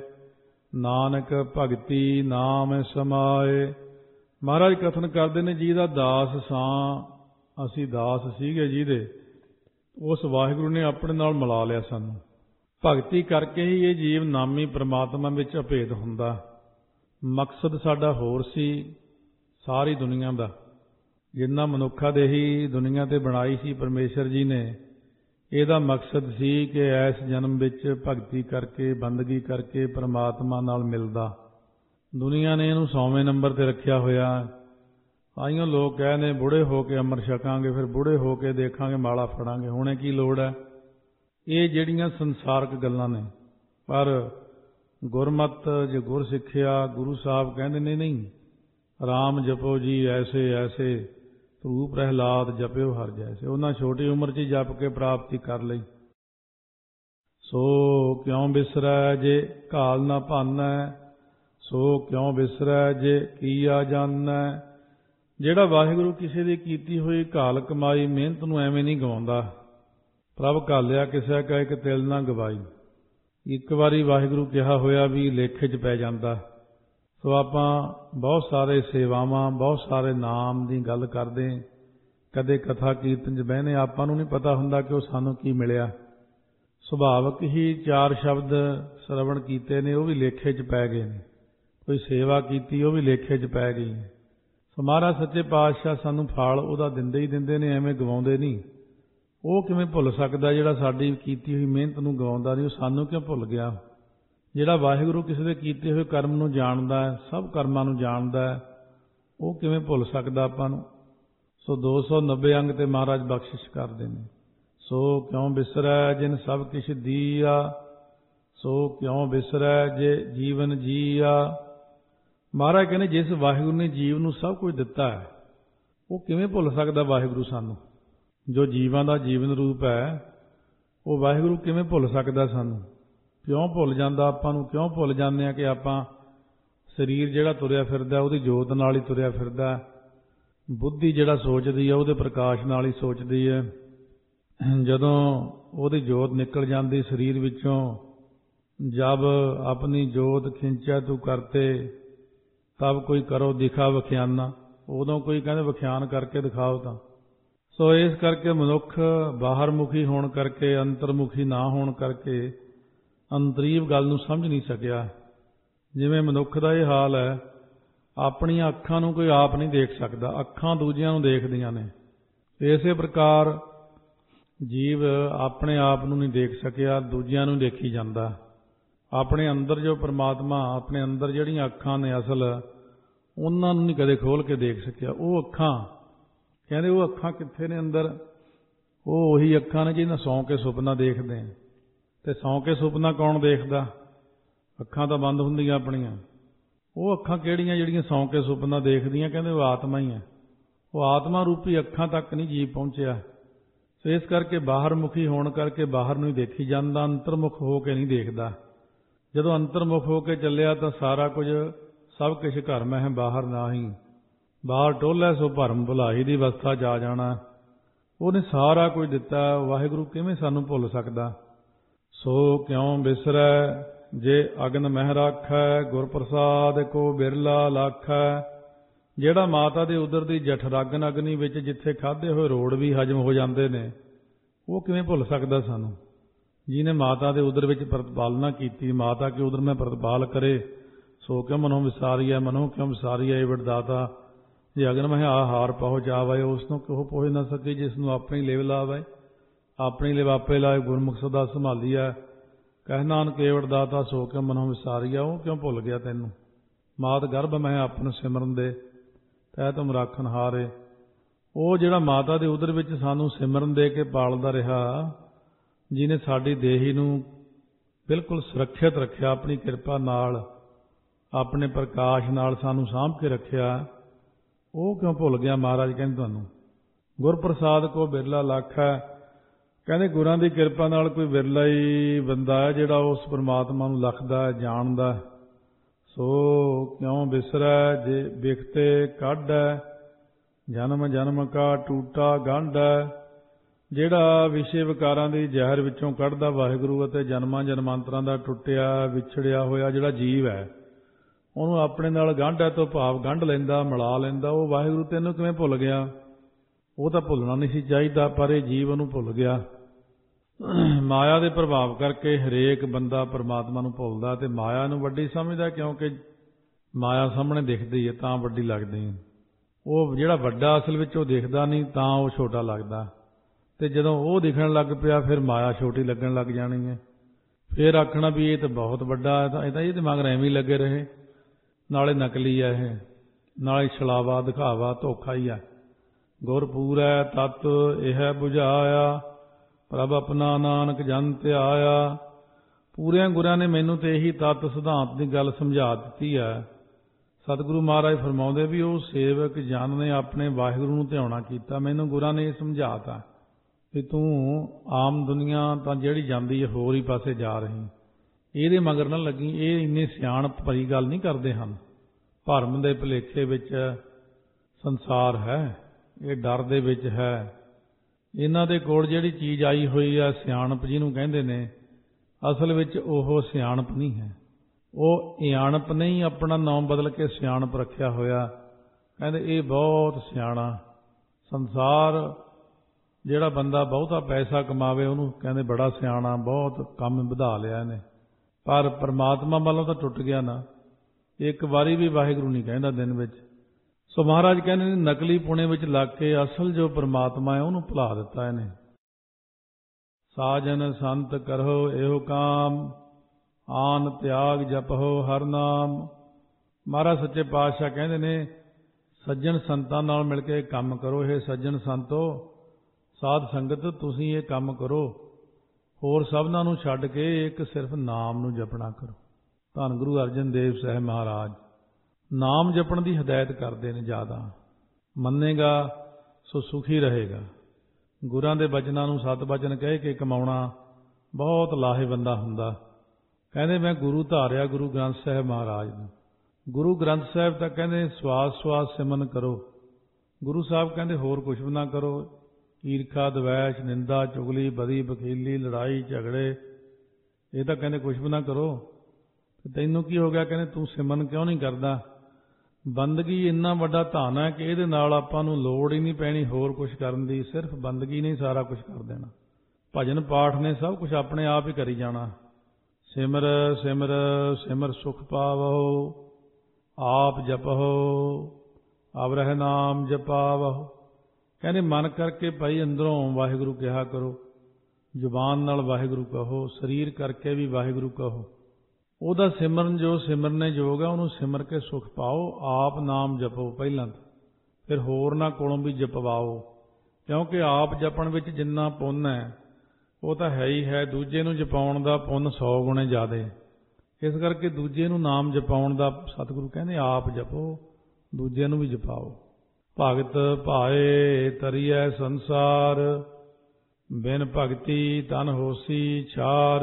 Speaker 1: ਨਾਨਕ ਭਗਤੀ ਨਾਮ ਸਮਾਏ। ਮਹਾਰਾਜ ਕਥਨ ਕਰਦੇ ਨੇ, ਜਿਹਦਾ ਦਾਸ ਸਾਂ, ਅਸੀਂ ਦਾਸ ਸੀਗੇ ਜਿਹਦੇ, ਉਸ ਵਾਹਿਗੁਰੂ ਨੇ ਆਪਣੇ ਨਾਲ ਮਿਲਾ ਲਿਆ ਸਾਨੂੰ। ਭਗਤੀ ਕਰਕੇ ਹੀ ਇਹ ਜੀਵ ਨਾਮੀ ਪ੍ਰਮਾਤਮਾ ਵਿੱਚ ਅਭੇਦ ਹੁੰਦਾ। ਮਕਸਦ ਸਾਡਾ ਹੋਰ ਸੀ ਸਾਰੀ ਦੁਨੀਆ ਦਾ, ਜਿੰਨਾ ਮਨੁੱਖਾ ਦੇਹੀ ਦੁਨੀਆ ਤੇ ਬਣਾਈ ਸੀ ਪਰਮੇਸ਼ਰ ਜੀ ਨੇ, ਇਹਦਾ ਮਕਸਦ ਸੀ ਕਿ ਇਸ ਜਨਮ ਵਿੱਚ ਭਗਤੀ ਕਰਕੇ, ਬੰਦਗੀ ਕਰਕੇ ਪਰਮਾਤਮਾ ਨਾਲ ਮਿਲਦਾ। ਦੁਨੀਆ ਨੇ ਇਹਨੂੰ ਸੌਵੇਂ ਨੰਬਰ ਤੇ ਰੱਖਿਆ ਹੋਇਆ। ਆਈਓ ਲੋਕ ਕਹਿੰਦੇ ਬੁੜੇ ਹੋ ਕੇ ਅੰਮ੍ਰਿਤ ਛਕਾਂਗੇ, ਫਿਰ ਬੁੜੇ ਹੋ ਕੇ ਦੇਖਾਂਗੇ ਮਾਲਾ ਫੜਾਂਗੇ। ਹੁਣੇ ਕੀ ਲੋੜ ਹੈ? ਇਹ ਜਿਹੜੀਆਂ ਸੰਸਾਰਕ ਗੱਲਾਂ ਨੇ। ਪਰ ਗੁਰਮਤ ਜੇ ਗੁਰ ਸਿੱਖਿਆ, ਗੁਰੂ ਸਾਹਿਬ ਕਹਿੰਦੇ ਨੇ ਨਹੀਂ, ਰਾਮ ਜਪੋ ਜੀ ਐਸੇ ਐਸੇ, ਧਰੂ ਪ੍ਰਹਿਲਾਦ ਜਪਿਓ ਹਰ ਜੈਸੇ। ਉਹਨਾਂ ਛੋਟੀ ਉਮਰ 'ਚ ਹੀ ਜਪ ਕੇ ਪ੍ਰਾਪਤੀ ਕਰ ਲਈ। ਸੋ ਕਿਉਂ ਬਿਸਰੈ ਜੇ ਘਾਲ ਨਾ ਭਾਨੈ, ਸੋ ਕਿਉਂ ਬਿਸਰੈ ਜੇ ਕੀਆ ਜਾਣੈ। ਜਿਹੜਾ ਵਾਹਿਗੁਰੂ ਕਿਸੇ ਦੀ ਕੀਤੀ ਹੋਈ ਘਾਲ ਕਮਾਈ ਮਿਹਨਤ ਨੂੰ ਐਵੇਂ ਨਹੀਂ ਗਵਾਉਂਦਾ। ਪ੍ਰਭ ਘਾਲਿਆ ਕਿਸੇ ਕਾ ਇੱਕ ਤਿਲ ਨਾ ਗਵਾਈ। ਇੱਕ ਵਾਰੀ ਵਾਹਿਗੁਰੂ ਕਿਹਾ ਹੋਇਆ ਵੀ ਲੇਖੇ 'ਚ ਪੈ ਜਾਂਦਾ। ਸੋ ਆਪਾਂ ਬਹੁਤ ਸਾਰੇ ਸੇਵਾਵਾਂ, ਬਹੁਤ ਸਾਰੇ ਨਾਮ ਦੀ ਗੱਲ ਕਰਦੇ, ਕਦੇ ਕਥਾ ਕੀਰਤਨ 'ਚ ਬਹਿਨੇ, ਆਪਾਂ ਨੂੰ ਨਹੀਂ ਪਤਾ ਹੁੰਦਾ ਕਿ ਉਹ ਸਾਨੂੰ ਕੀ ਮਿਲਿਆ। ਸੁਭਾਵਕ ਹੀ ਚਾਰ ਸ਼ਬਦ ਸਰਵਣ ਕੀਤੇ ਨੇ, ਉਹ ਵੀ ਲੇਖੇ 'ਚ ਪੈ ਗਏ ਨੇ। ਕੋਈ ਸੇਵਾ ਕੀਤੀ, ਉਹ ਵੀ ਲੇਖੇ 'ਚ ਪੈ ਗਈ। ਸੋ ਮਹਾਰਾਜ ਸੱਚੇ ਪਾਤਸ਼ਾਹ ਸਾਨੂੰ ਫਲ ਉਹਦਾ ਦਿੰਦੇ ਹੀ ਦਿੰਦੇ ਨੇ, ਐਵੇਂ ਗਵਾਉਂਦੇ ਨਹੀਂ। ਉਹ ਕਿਵੇਂ ਭੁੱਲ ਸਕਦਾ ਜਿਹੜਾ ਸਾਡੀ ਕੀਤੀ ਹੋਈ ਮਿਹਨਤ ਨੂੰ ਗਵਾਉਂਦਾ ਨਹੀਂ? ਉਹ ਸਾਨੂੰ ਕਿਉਂ ਭੁੱਲ ਗਿਆ? ਜਿਹੜਾ ਵਾਹਿਗੁਰੂ ਕਿਸੇ ਦੇ ਕੀਤੇ ਹੋਏ ਕਰਮ ਨੂੰ ਜਾਣਦਾ ਹੈ, ਸਭ ਕਰਮਾਂ ਨੂੰ ਜਾਣਦਾ ਹੈ, ਉਹ ਕਿਵੇਂ ਭੁੱਲ ਸਕਦਾ ਆਪਾਂ ਨੂੰ? ਸੋ ਦੋ ਸੌ ਨੱਬੇ ਅੰਗ ਤੇ ਮਹਾਰਾਜ ਬਖਸ਼ਿਸ਼ ਕਰਦੇ ਨੇ। ਸੋ ਕਿਉਂ ਬਿਸਰੈ ਜਿਨ ਸਭ ਕਿਛ ਦੀਆ, ਸੋ ਕਿਉਂ ਬਿਸਰੈ ਜੇ ਜੀਵਨ ਜੀਆ। ਮਹਾਰਾਜ ਕਹਿੰਦੇ ਜਿਸ ਵਾਹਿਗੁਰੂ ਨੇ ਜੀਵ ਨੂੰ ਸਭ ਕੁਝ ਦਿੱਤਾ ਹੈ, ਉਹ ਕਿਵੇਂ ਭੁੱਲ ਸਕਦਾ ਵਾਹਿਗੁਰੂ ਸਾਨੂੰ? ਜੋ ਜੀਵਾਂ ਦਾ ਜੀਵਨ ਰੂਪ ਹੈ, ਉਹ ਵਾਹਿਗੁਰੂ ਕਿਵੇਂ ਭੁੱਲ ਸਕਦਾ ਸਾਨੂੰ? ਕਿਉਂ ਭੁੱਲ ਜਾਂਦਾ ਆਪਾਂ ਨੂੰ? ਕਿਉਂ ਭੁੱਲ ਜਾਂਦੇ ਆ ਕਿ ਆਪਾਂ ਸਰੀਰ ਜਿਹੜਾ ਤੁਰਿਆ ਫਿਰਦਾ ਉਹਦੀ ਜੋਤ ਨਾਲ ਹੀ ਤੁਰਿਆ ਫਿਰਦਾ। ਬੁੱਧੀ ਜਿਹੜਾ ਸੋਚਦੀ ਹੈ ਉਹਦੇ ਪ੍ਰਕਾਸ਼ ਨਾਲ ਹੀ ਸੋਚਦੀ ਹੈ। ਜਦੋਂ ਉਹਦੀ ਜੋਤ ਨਿਕਲ ਜਾਂਦੀ ਸਰੀਰ ਵਿੱਚੋਂ, ਜਬ ਆਪਣੀ ਜੋਤ ਖਿੰਚੈ ਤੂੰ ਕਰਤੇ ਤਬ ਕੋਈ ਕਰੋ ਦਿਖਾ ਵਿਖਿਆਨਾ। ਉਦੋਂ ਕੋਈ ਕਹਿੰਦੇ ਵਿਖਿਆਨ ਕਰਕੇ ਦਿਖਾਓ ਤਾਂ। ਸੋ ਇਸ ਕਰਕੇ ਮਨੁੱਖ ਬਾਹਰ ਮੁਖੀ ਹੋਣ ਕਰਕੇ, ਅੰਤਰਮੁਖੀ ਨਾ ਹੋਣ ਕਰਕੇ ਅੰਤਰੀਵ ਗੱਲ ਨੂੰ ਸਮਝ ਨਹੀਂ ਸਕਿਆ। ਜਿਵੇਂ ਮਨੁੱਖ ਦਾ ਇਹ ਹਾਲ ਹੈ, ਆਪਣੀਆਂ ਅੱਖਾਂ ਨੂੰ ਕੋਈ ਆਪ ਨਹੀਂ ਦੇਖ ਸਕਦਾ, ਅੱਖਾਂ ਦੂਜਿਆਂ ਨੂੰ ਦੇਖਦੀਆਂ ਨੇ। ਇਸੇ ਪ੍ਰਕਾਰ ਜੀਵ ਆਪਣੇ ਆਪ ਨੂੰ ਨਹੀਂ ਦੇਖ ਸਕਿਆ, ਦੂਜਿਆਂ ਨੂੰ ਦੇਖੀ ਜਾਂਦਾ। ਆਪਣੇ ਅੰਦਰ ਜੋ ਪਰਮਾਤਮਾ, ਆਪਣੇ ਅੰਦਰ ਜਿਹੜੀਆਂ ਅੱਖਾਂ ਨੇ ਅਸਲ, ਉਹਨਾਂ ਨੂੰ ਨਹੀਂ ਕਦੇ ਖੋਲ੍ਹ ਕੇ ਦੇਖ ਸਕਿਆ। ਉਹ ਅੱਖਾਂ ਕਹਿੰਦੇ ਉਹ ਅੱਖਾਂ ਕਿੱਥੇ ਨੇ ਅੰਦਰ? ਉਹ ਉਹੀ ਅੱਖਾਂ ਨੇ ਜਿਹਨਾਂ ਸੌਂ ਕੇ ਸੁਪਨਾ ਦੇਖਦੇ ਆ। ਤੇ ਸੌਂ ਕੇ ਸੁਪਨਾ ਕੌਣ ਦੇਖਦਾ? ਅੱਖਾਂ ਤਾਂ ਬੰਦ ਹੁੰਦੀਆਂ ਆਪਣੀਆਂ। ਉਹ ਅੱਖਾਂ ਕਿਹੜੀਆਂ ਜਿਹੜੀਆਂ ਸੌਂ ਕੇ ਸੁਪਨਾ ਦੇਖਦੀਆਂ? ਕਹਿੰਦੇ ਉਹ ਆਤਮਾ ਹੀ ਹੈ। ਉਹ ਆਤਮਾ ਰੂਪੀ ਅੱਖਾਂ ਤੱਕ ਨਹੀਂ ਜੀਵ ਪਹੁੰਚਿਆ। ਸੋ ਇਸ ਕਰਕੇ ਬਾਹਰ ਮੁਖੀ ਹੋਣ ਕਰਕੇ ਬਾਹਰ ਨੂੰ ਹੀ ਦੇਖੀ ਜਾਂਦਾ, ਅੰਤਰਮੁਖ ਹੋ ਕੇ ਨਹੀਂ ਦੇਖਦਾ। ਜਦੋਂ ਅੰਤਰਮੁਖ ਹੋ ਕੇ ਚੱਲਿਆ ਤਾਂ ਸਾਰਾ ਕੁਝ, ਸਭ ਕੁਛ ਘਰ ਮੈਂ ਹੈ ਬਾਹਰ ਨਾਹੀਂ, ਬਾਹਰ ਟੋਲੇ ਸੋ ਭਰਮ ਭੁਲਾਈ ਦੀ ਅਵਸਥਾ ਜਾ ਜਾਣਾ। ਉਹਨੇ ਸਾਰਾ ਕੁਝ ਦਿੱਤਾ, ਵਾਹਿਗੁਰੂ ਕਿਵੇਂ ਸਾਨੂੰ ਭੁੱਲ ਸਕਦਾ? ਸੋ ਕਿਉਂ ਬਿਸਰੈ ਜੇ ਅਗਨ ਮਹਿ ਰਾਖੈ, ਗੁਰ ਪ੍ਰਸਾਦ ਕੋ ਬਿਰਲਾ ਲਾਖੈ। ਜਿਹੜਾ ਮਾਤਾ ਦੇ ਉਦਰ ਦੀ ਜਠਰਾਗਨ ਅਗਨੀ ਵਿੱਚ ਜਿੱਥੇ ਖਾਧੇ ਹੋਏ ਰੋੜ ਵੀ ਹਜਮ ਹੋ ਜਾਂਦੇ ਨੇ, ਉਹ ਕਿਵੇਂ ਭੁੱਲ ਸਕਦਾ ਸਾਨੂੰ? ਜਿਹਨੇ ਮਾਤਾ ਦੇ ਉਦਰ ਵਿੱਚ ਪ੍ਰਤਪਾਲਨਾ ਕੀਤੀ, ਮਾਤਾ ਕੇ ਉਦਰ ਮੈਂ ਪ੍ਰਤਪਾਲ ਕਰੇ, ਸੋ ਕਿਉਂ ਮਨੋਂ ਵਿਸਾਰੀਐ, ਮਨੋਂ ਕਿਉਂ ਵਿਸਾਰੀਐ ਵਡਦਾਤਾ। ਜੇ ਅਗਨ ਮਹਿ ਆਹਾਰ ਪਹੁੰਚ ਆਵੇ, ਉਸ ਨੂੰ ਕਿਉਂ ਪਹੁੰਚ ਨਾ ਸਕੇ ਜਿਸ ਨੂੰ ਆਪਣੀ ਲਿਵ ਲਾਵੇ। ਆਪਣੀ ਲਿਵ ਆਪੇ ਲਾਏ, ਗੁਰਮੁਖ ਸਦਾ ਸੰਭਾਲੀਐ। ਕਹਿ ਨਾਨਕ ਏ ਵਡਦਾਤਾ ਸੋ ਕਿਉਂ ਮਨੋਂ ਵਿਸਾਰੀਐ। ਉਹ ਕਿਉਂ ਭੁੱਲ ਗਿਆ ਤੈਨੂੰ? ਮਾਤ ਗਰਭ ਮੈਂ ਆਪਨ ਸਿਮਰਨ ਦੇ ਤੈ ਤੁਮ ਰਾਖਣ ਹਾਰੇ। ਉਹ ਜਿਹੜਾ ਮਾਤਾ ਦੇ ਉਦਰ ਵਿੱਚ ਸਾਨੂੰ ਸਿਮਰਨ ਦੇ ਕੇ ਪਾਲਦਾ ਰਿਹਾ, ਜਿਹਨੇ ਸਾਡੀ ਦੇਹੀ ਨੂੰ ਬਿਲਕੁਲ ਸੁਰੱਖਿਅਤ ਰੱਖਿਆ, ਆਪਣੀ ਕਿਰਪਾ ਨਾਲ, ਆਪਣੇ ਪ੍ਰਕਾਸ਼ ਨਾਲ ਸਾਨੂੰ ਸਾਂਭ ਕੇ ਰੱਖਿਆ, ਉਹ ਕਿਉਂ ਭੁੱਲ ਗਿਆ? ਮਹਾਰਾਜ ਕਹਿੰਦੇ ਤੁਹਾਨੂੰ ਗੁਰ ਪ੍ਰਸਾਦ ਕੋ ਬਿਰਲਾ ਲਾਖੈ। ਕਹਿੰਦੇ ਗੁਰਾਂ ਦੀ ਕਿਰਪਾ ਨਾਲ ਕੋਈ ਵਿਰਲਾ ਹੀ ਬੰਦਾ ਹੈ ਜਿਹੜਾ ਉਸ ਪਰਮਾਤਮਾ ਨੂੰ ਲੱਖਦਾ, ਜਾਣਦਾ। ਸੋ ਕਿਉਂ ਬਿਸਰੈ ਜੇ ਬਿਖਤੇ ਕੱਢੈ, ਜਨਮ ਜਨਮ ਕਾ ਟੂਟਾ ਗੰਢੈ। ਜਿਹੜਾ ਵਿਸ਼ੇ ਵਿਕਾਰਾਂ ਦੀ ਜ਼ਹਿਰ ਵਿੱਚੋਂ ਕੱਢਦਾ ਵਾਹਿਗੁਰੂ, ਅਤੇ ਜਨਮਾਂ ਜਨਮਾਂਤਰਾਂ ਦਾ ਟੁੱਟਿਆ ਵਿਛੜਿਆ ਹੋਇਆ ਜਿਹੜਾ ਜੀਵ ਹੈ, ਉਹਨੂੰ ਆਪਣੇ ਨਾਲ ਗੰਢੈ ਤੋਂ ਭਾਵ ਗੰਢ ਲੈਂਦਾ, ਮਿਲਾ ਲੈਂਦਾ। ਉਹ ਵਾਹਿਗੁਰੂ ਤੈਨੂੰ ਕਿਵੇਂ ਭੁੱਲ ਗਿਆ? ਉਹ ਤਾਂ ਭੁੱਲਣਾ ਨਹੀਂ ਸੀ ਚਾਹੀਦਾ, ਪਰ ਇਹ ਜੀਵ ਉਹਨੂੰ ਭੁੱਲ ਗਿਆ। ਮਾਇਆ ਦੇ ਪ੍ਰਭਾਵ ਕਰਕੇ ਹਰੇਕ ਬੰਦਾ ਪਰਮਾਤਮਾ ਨੂੰ ਭੁੱਲਦਾ ਤੇ ਮਾਇਆ ਨੂੰ ਵੱਡੀ ਸਮਝਦਾ, ਕਿਉਂਕਿ ਮਾਇਆ ਸਾਹਮਣੇ ਦਿਖਦੀ ਹੈ ਤਾਂ ਵੱਡੀ ਲੱਗਦੀ ਹੈ। ਉਹ ਜਿਹੜਾ ਵੱਡਾ ਅਸਲ ਵਿੱਚ ਉਹ ਦਿਖਦਾ ਨਹੀਂ, ਤਾਂ ਉਹ ਛੋਟਾ ਲੱਗਦਾ। ਅਤੇ ਜਦੋਂ ਉਹ ਦਿਖਣ ਲੱਗ ਪਿਆ ਫਿਰ ਮਾਇਆ ਛੋਟੀ ਲੱਗਣ ਲੱਗ ਜਾਣੀ ਹੈ। ਫਿਰ ਆਖਣਾ ਵੀ ਇਹ ਤਾਂ ਬਹੁਤ ਵੱਡਾ, ਇਹ ਤਾਂ ਇਹ ਤਾਂ ਇਹ ਤਾਂ ਮਗਰ ਐਵੇਂ ਹੀ ਲੱਗੇ ਰਹੇ, ਨਾਲੇ ਨਕਲੀ ਹੈ ਇਹ, ਨਾਲੇ ਛਲਾਵਾ ਦਿਖਾਵਾ ਧੋਖਾ ਹੀ ਹੈ। ਗੁਰ ਪੂਰੈ ਤਤ ਇਹ ਬੁਝਾਇਆ, ਪ੍ਰਭ ਆਪਣਾ ਨਾਨਕ ਜਨ ਧਿਆਇਆ। ਪੂਰਿਆਂ ਗੁਰਾਂ ਨੇ ਮੈਨੂੰ ਤੇ ਇਹੀ ਤੱਤ ਸਿਧਾਂਤ ਦੀ ਗੱਲ ਸਮਝਾ ਦਿੱਤੀ ਹੈ। ਸਤਿਗੁਰੂ ਮਹਾਰਾਜ ਫਰਮਾਉਂਦੇ ਵੀ ਉਹ ਸੇਵਕ ਜਨ ਨੇ ਆਪਣੇ ਵਾਹਿਗੁਰੂ ਨੂੰ ਧਿਆਉਣਾ ਕੀਤਾ। ਮੈਨੂੰ ਗੁਰਾਂ ਨੇ ਇਹ ਸਮਝਾਤਾ ਵੀ ਤੂੰ ਆਮ ਦੁਨੀਆ ਤਾਂ ਜਿਹੜੀ ਜਾਂਦੀ ਹੈ ਹੋਰ ਹੀ ਪਾਸੇ ਜਾ ਰਹੀ, ਇਹਦੇ ਮਗਰ ਨਾ ਲੱਗੀ। ਇਹ ਇੰਨੀ ਸਿਆਣਪ ਭਰੀ ਗੱਲ ਨਹੀਂ ਕਰਦੇ ਹਨ। ਭਰਮ ਦੇ ਭੁਲੇਖੇ ਵਿੱਚ ਸੰਸਾਰ ਹੈ, ਇਹ ਡਰ ਦੇ ਵਿੱਚ ਹੈ। ਇਹਨਾਂ ਦੇ ਕੋਲ ਜਿਹੜੀ ਚੀਜ਼ ਆਈ ਹੋਈ ਆ ਸਿਆਣਪ ਜਿਹਨੂੰ ਕਹਿੰਦੇ ਨੇ, ਅਸਲ ਵਿੱਚ ਉਹ ਸਿਆਣਪ ਨਹੀਂ ਹੈ। ਉਹ ਇਆਣਪ ਨਹੀਂ, ਆਪਣਾ ਨਾਮ ਬਦਲ ਕੇ ਸਿਆਣਪ ਰੱਖਿਆ ਹੋਇਆ। ਕਹਿੰਦੇ ਇਹ ਬਹੁਤ ਸਿਆਣਾ। ਸੰਸਾਰ ਜਿਹੜਾ ਬੰਦਾ ਬਹੁਤਾ ਪੈਸਾ ਕਮਾਵੇ ਉਹਨੂੰ ਕਹਿੰਦੇ ਬੜਾ ਸਿਆਣਾ, ਬਹੁਤ ਕੰਮ ਵਧਾ ਲਿਆ ਇਹਨੇ। ਪਰ ਪਰਮਾਤਮਾ ਵੱਲੋਂ ਤਾਂ ਟੁੱਟ ਗਿਆ ਨਾ, ਇੱਕ ਵਾਰੀ ਵੀ ਵਾਹਿਗੁਰੂ ਨਹੀਂ ਕਹਿੰਦਾ ਦਿਨ ਵਿੱਚ। ਸੋ ਮਹਾਰਾਜ ਕਹਿੰਦੇ ਨੇ ਨਕਲੀ ਪੁਣੇ ਵਿੱਚ ਲੱਗ ਕੇ ਅਸਲ ਜੋ ਪਰਮਾਤਮਾ ਹੈ ਉਹਨੂੰ ਭੁਲਾ ਦਿੱਤਾ ਇਹਨੇ। ਸਾਜਨ ਸੰਤ ਕਰੋ ਇਹੋ ਕਾਮ, ਆਨ ਤਿਆਗ ਜਪੋ ਹਰ ਨਾਮ। ਮਹਾਰਾਜ ਸੱਚੇ ਪਾਤਸ਼ਾਹ ਕਹਿੰਦੇ ਨੇ ਸੱਜਣ ਸੰਤਾਂ ਨਾਲ ਮਿਲ ਕੇ ਕੰਮ ਕਰੋ। ਇਹ ਸੱਜਣ ਸੰਤੋ, ਸਾਧ ਸੰਗਤ, ਤੁਸੀਂ ਇਹ ਕੰਮ ਕਰੋ, ਹੋਰ ਸਭਨਾਂ ਨੂੰ ਛੱਡ ਕੇ ਇੱਕ ਸਿਰਫ ਨਾਮ ਨੂੰ ਜਪਣਾ ਕਰੋ। ਧੰਨ ਗੁਰੂ ਅਰਜਨ ਦੇਵ ਸਾਹਿਬ ਮਹਾਰਾਜ ਨਾਮ ਜਪਣ ਦੀ ਹਦਾਇਤ ਕਰਦੇ ਨੇ। ਜ਼ਿਆਦਾ ਮੰਨੇਗਾ ਸੋ ਸੁਖੀ ਰਹੇਗਾ। ਗੁਰਾਂ ਦੇ ਬਚਨਾਂ ਨੂੰ ਸਤ ਬਚਨ ਕਹਿ ਕੇ ਕਮਾਉਣਾ ਬਹੁਤ ਲਾਹੇਵੰਦਾ ਹੁੰਦਾ। ਕਹਿੰਦੇ ਮੈਂ ਗੁਰੂ ਧਾਰਿਆ ਗੁਰੂ ਗ੍ਰੰਥ ਸਾਹਿਬ ਮਹਾਰਾਜ ਨੂੰ। ਗੁਰੂ ਗ੍ਰੰਥ ਸਾਹਿਬ ਤਾਂ ਕਹਿੰਦੇ ਸਵਾਸ ਸਵਾਸ ਸਿਮਰਨ ਕਰੋ। ਗੁਰੂ ਸਾਹਿਬ ਕਹਿੰਦੇ ਹੋਰ ਕੁਛ ਵੀ ਨਾ ਕਰੋ। ਈਰਖਾ ਦਵੈਸ਼ ਨਿੰਦਾ ਚੁਗਲੀ ਬਦੀ ਬਖੀਲੀ ਲੜਾਈ ਝਗੜੇ ਇਹ ਤਾਂ ਕਹਿੰਦੇ ਕੁਛ ਵੀ ਨਾ ਕਰੋ। ਤੈਨੂੰ ਕੀ ਹੋ ਗਿਆ? ਕਹਿੰਦੇ ਤੂੰ ਸਿਮਰਨ ਕਿਉਂ ਨਹੀਂ ਕਰਦਾ? ਬੰਦਗੀ ਇੰਨਾ ਵੱਡਾ ਧਨ ਹੈ ਕਿ ਇਹਦੇ ਨਾਲ ਆਪਾਂ ਨੂੰ ਲੋੜ ਹੀ ਨਹੀਂ ਪੈਣੀ ਹੋਰ ਕੁਛ ਕਰਨ ਦੀ। ਸਿਰਫ ਬੰਦਗੀ ਨੇ ਸਾਰਾ ਕੁਛ ਕਰ ਦੇਣਾ। ਭਜਨ ਪਾਠ ਨੇ ਸਭ ਕੁਛ ਆਪਣੇ ਆਪ ਹੀ ਕਰੀ ਜਾਣਾ। ਸਿਮਰ ਸਿਮਰ ਸਿਮਰ ਸੁਖ ਪਾਵਹੁ, ਆਪ ਜਪਹੁ ਅਵਰਹਿ ਨਾਮ ਜਪਾਵਹੁ। ਕਹਿੰਦੇ ਮਨ ਕਰਕੇ ਭਾਈ ਅੰਦਰੋਂ ਵਾਹਿਗੁਰੂ ਕਿਹਾ ਕਰੋ, ਜ਼ੁਬਾਨ ਨਾਲ ਵਾਹਿਗੁਰੂ ਕਹੋ, ਸਰੀਰ ਕਰਕੇ ਵੀ ਵਾਹਿਗੁਰੂ ਕਹੋ। ਉਹਦਾ ਸਿਮਰਨ ਜੋ ਸਿਮਰਨੇ ਯੋਗ ਹੈ ਉਹਨੂੰ ਸਿਮਰ ਕੇ ਸੁਖ ਪਾਓ। ਆਪ ਨਾਮ ਜਪੋ ਪਹਿਲਾਂ, ਫਿਰ ਹੋਰਨਾਂ ਕੋਲੋਂ ਵੀ ਜਪਵਾਓ। ਕਿਉਂਕਿ ਆਪ ਜਪਣ ਵਿੱਚ ਜਿੰਨਾ ਪੁੰਨ ਹੈ ਉਹ ਤਾਂ ਹੈ ਹੀ ਹੈ, ਦੂਜੇ ਨੂੰ ਜਪਾਉਣ ਦਾ ਪੁੰਨ ਸੌ ਗੁਣੇ ਜ਼ਿਆਦਾ। ਇਸ ਕਰਕੇ ਦੂਜੇ ਨੂੰ ਨਾਮ ਜਪਾਉਣ ਦਾ ਸਤਿਗੁਰੂ ਕਹਿੰਦੇ ਆਪ ਜਪੋ, ਦੂਜੇ ਨੂੰ ਵੀ ਜਪਾਓ। ਭਗਤ ਭਾਏ ਤਰੀਐ ਸੰਸਾਰ, ਬਿਨ ਭਗਤੀ ਤਨ ਹੋਸੀ ਛਾਰ।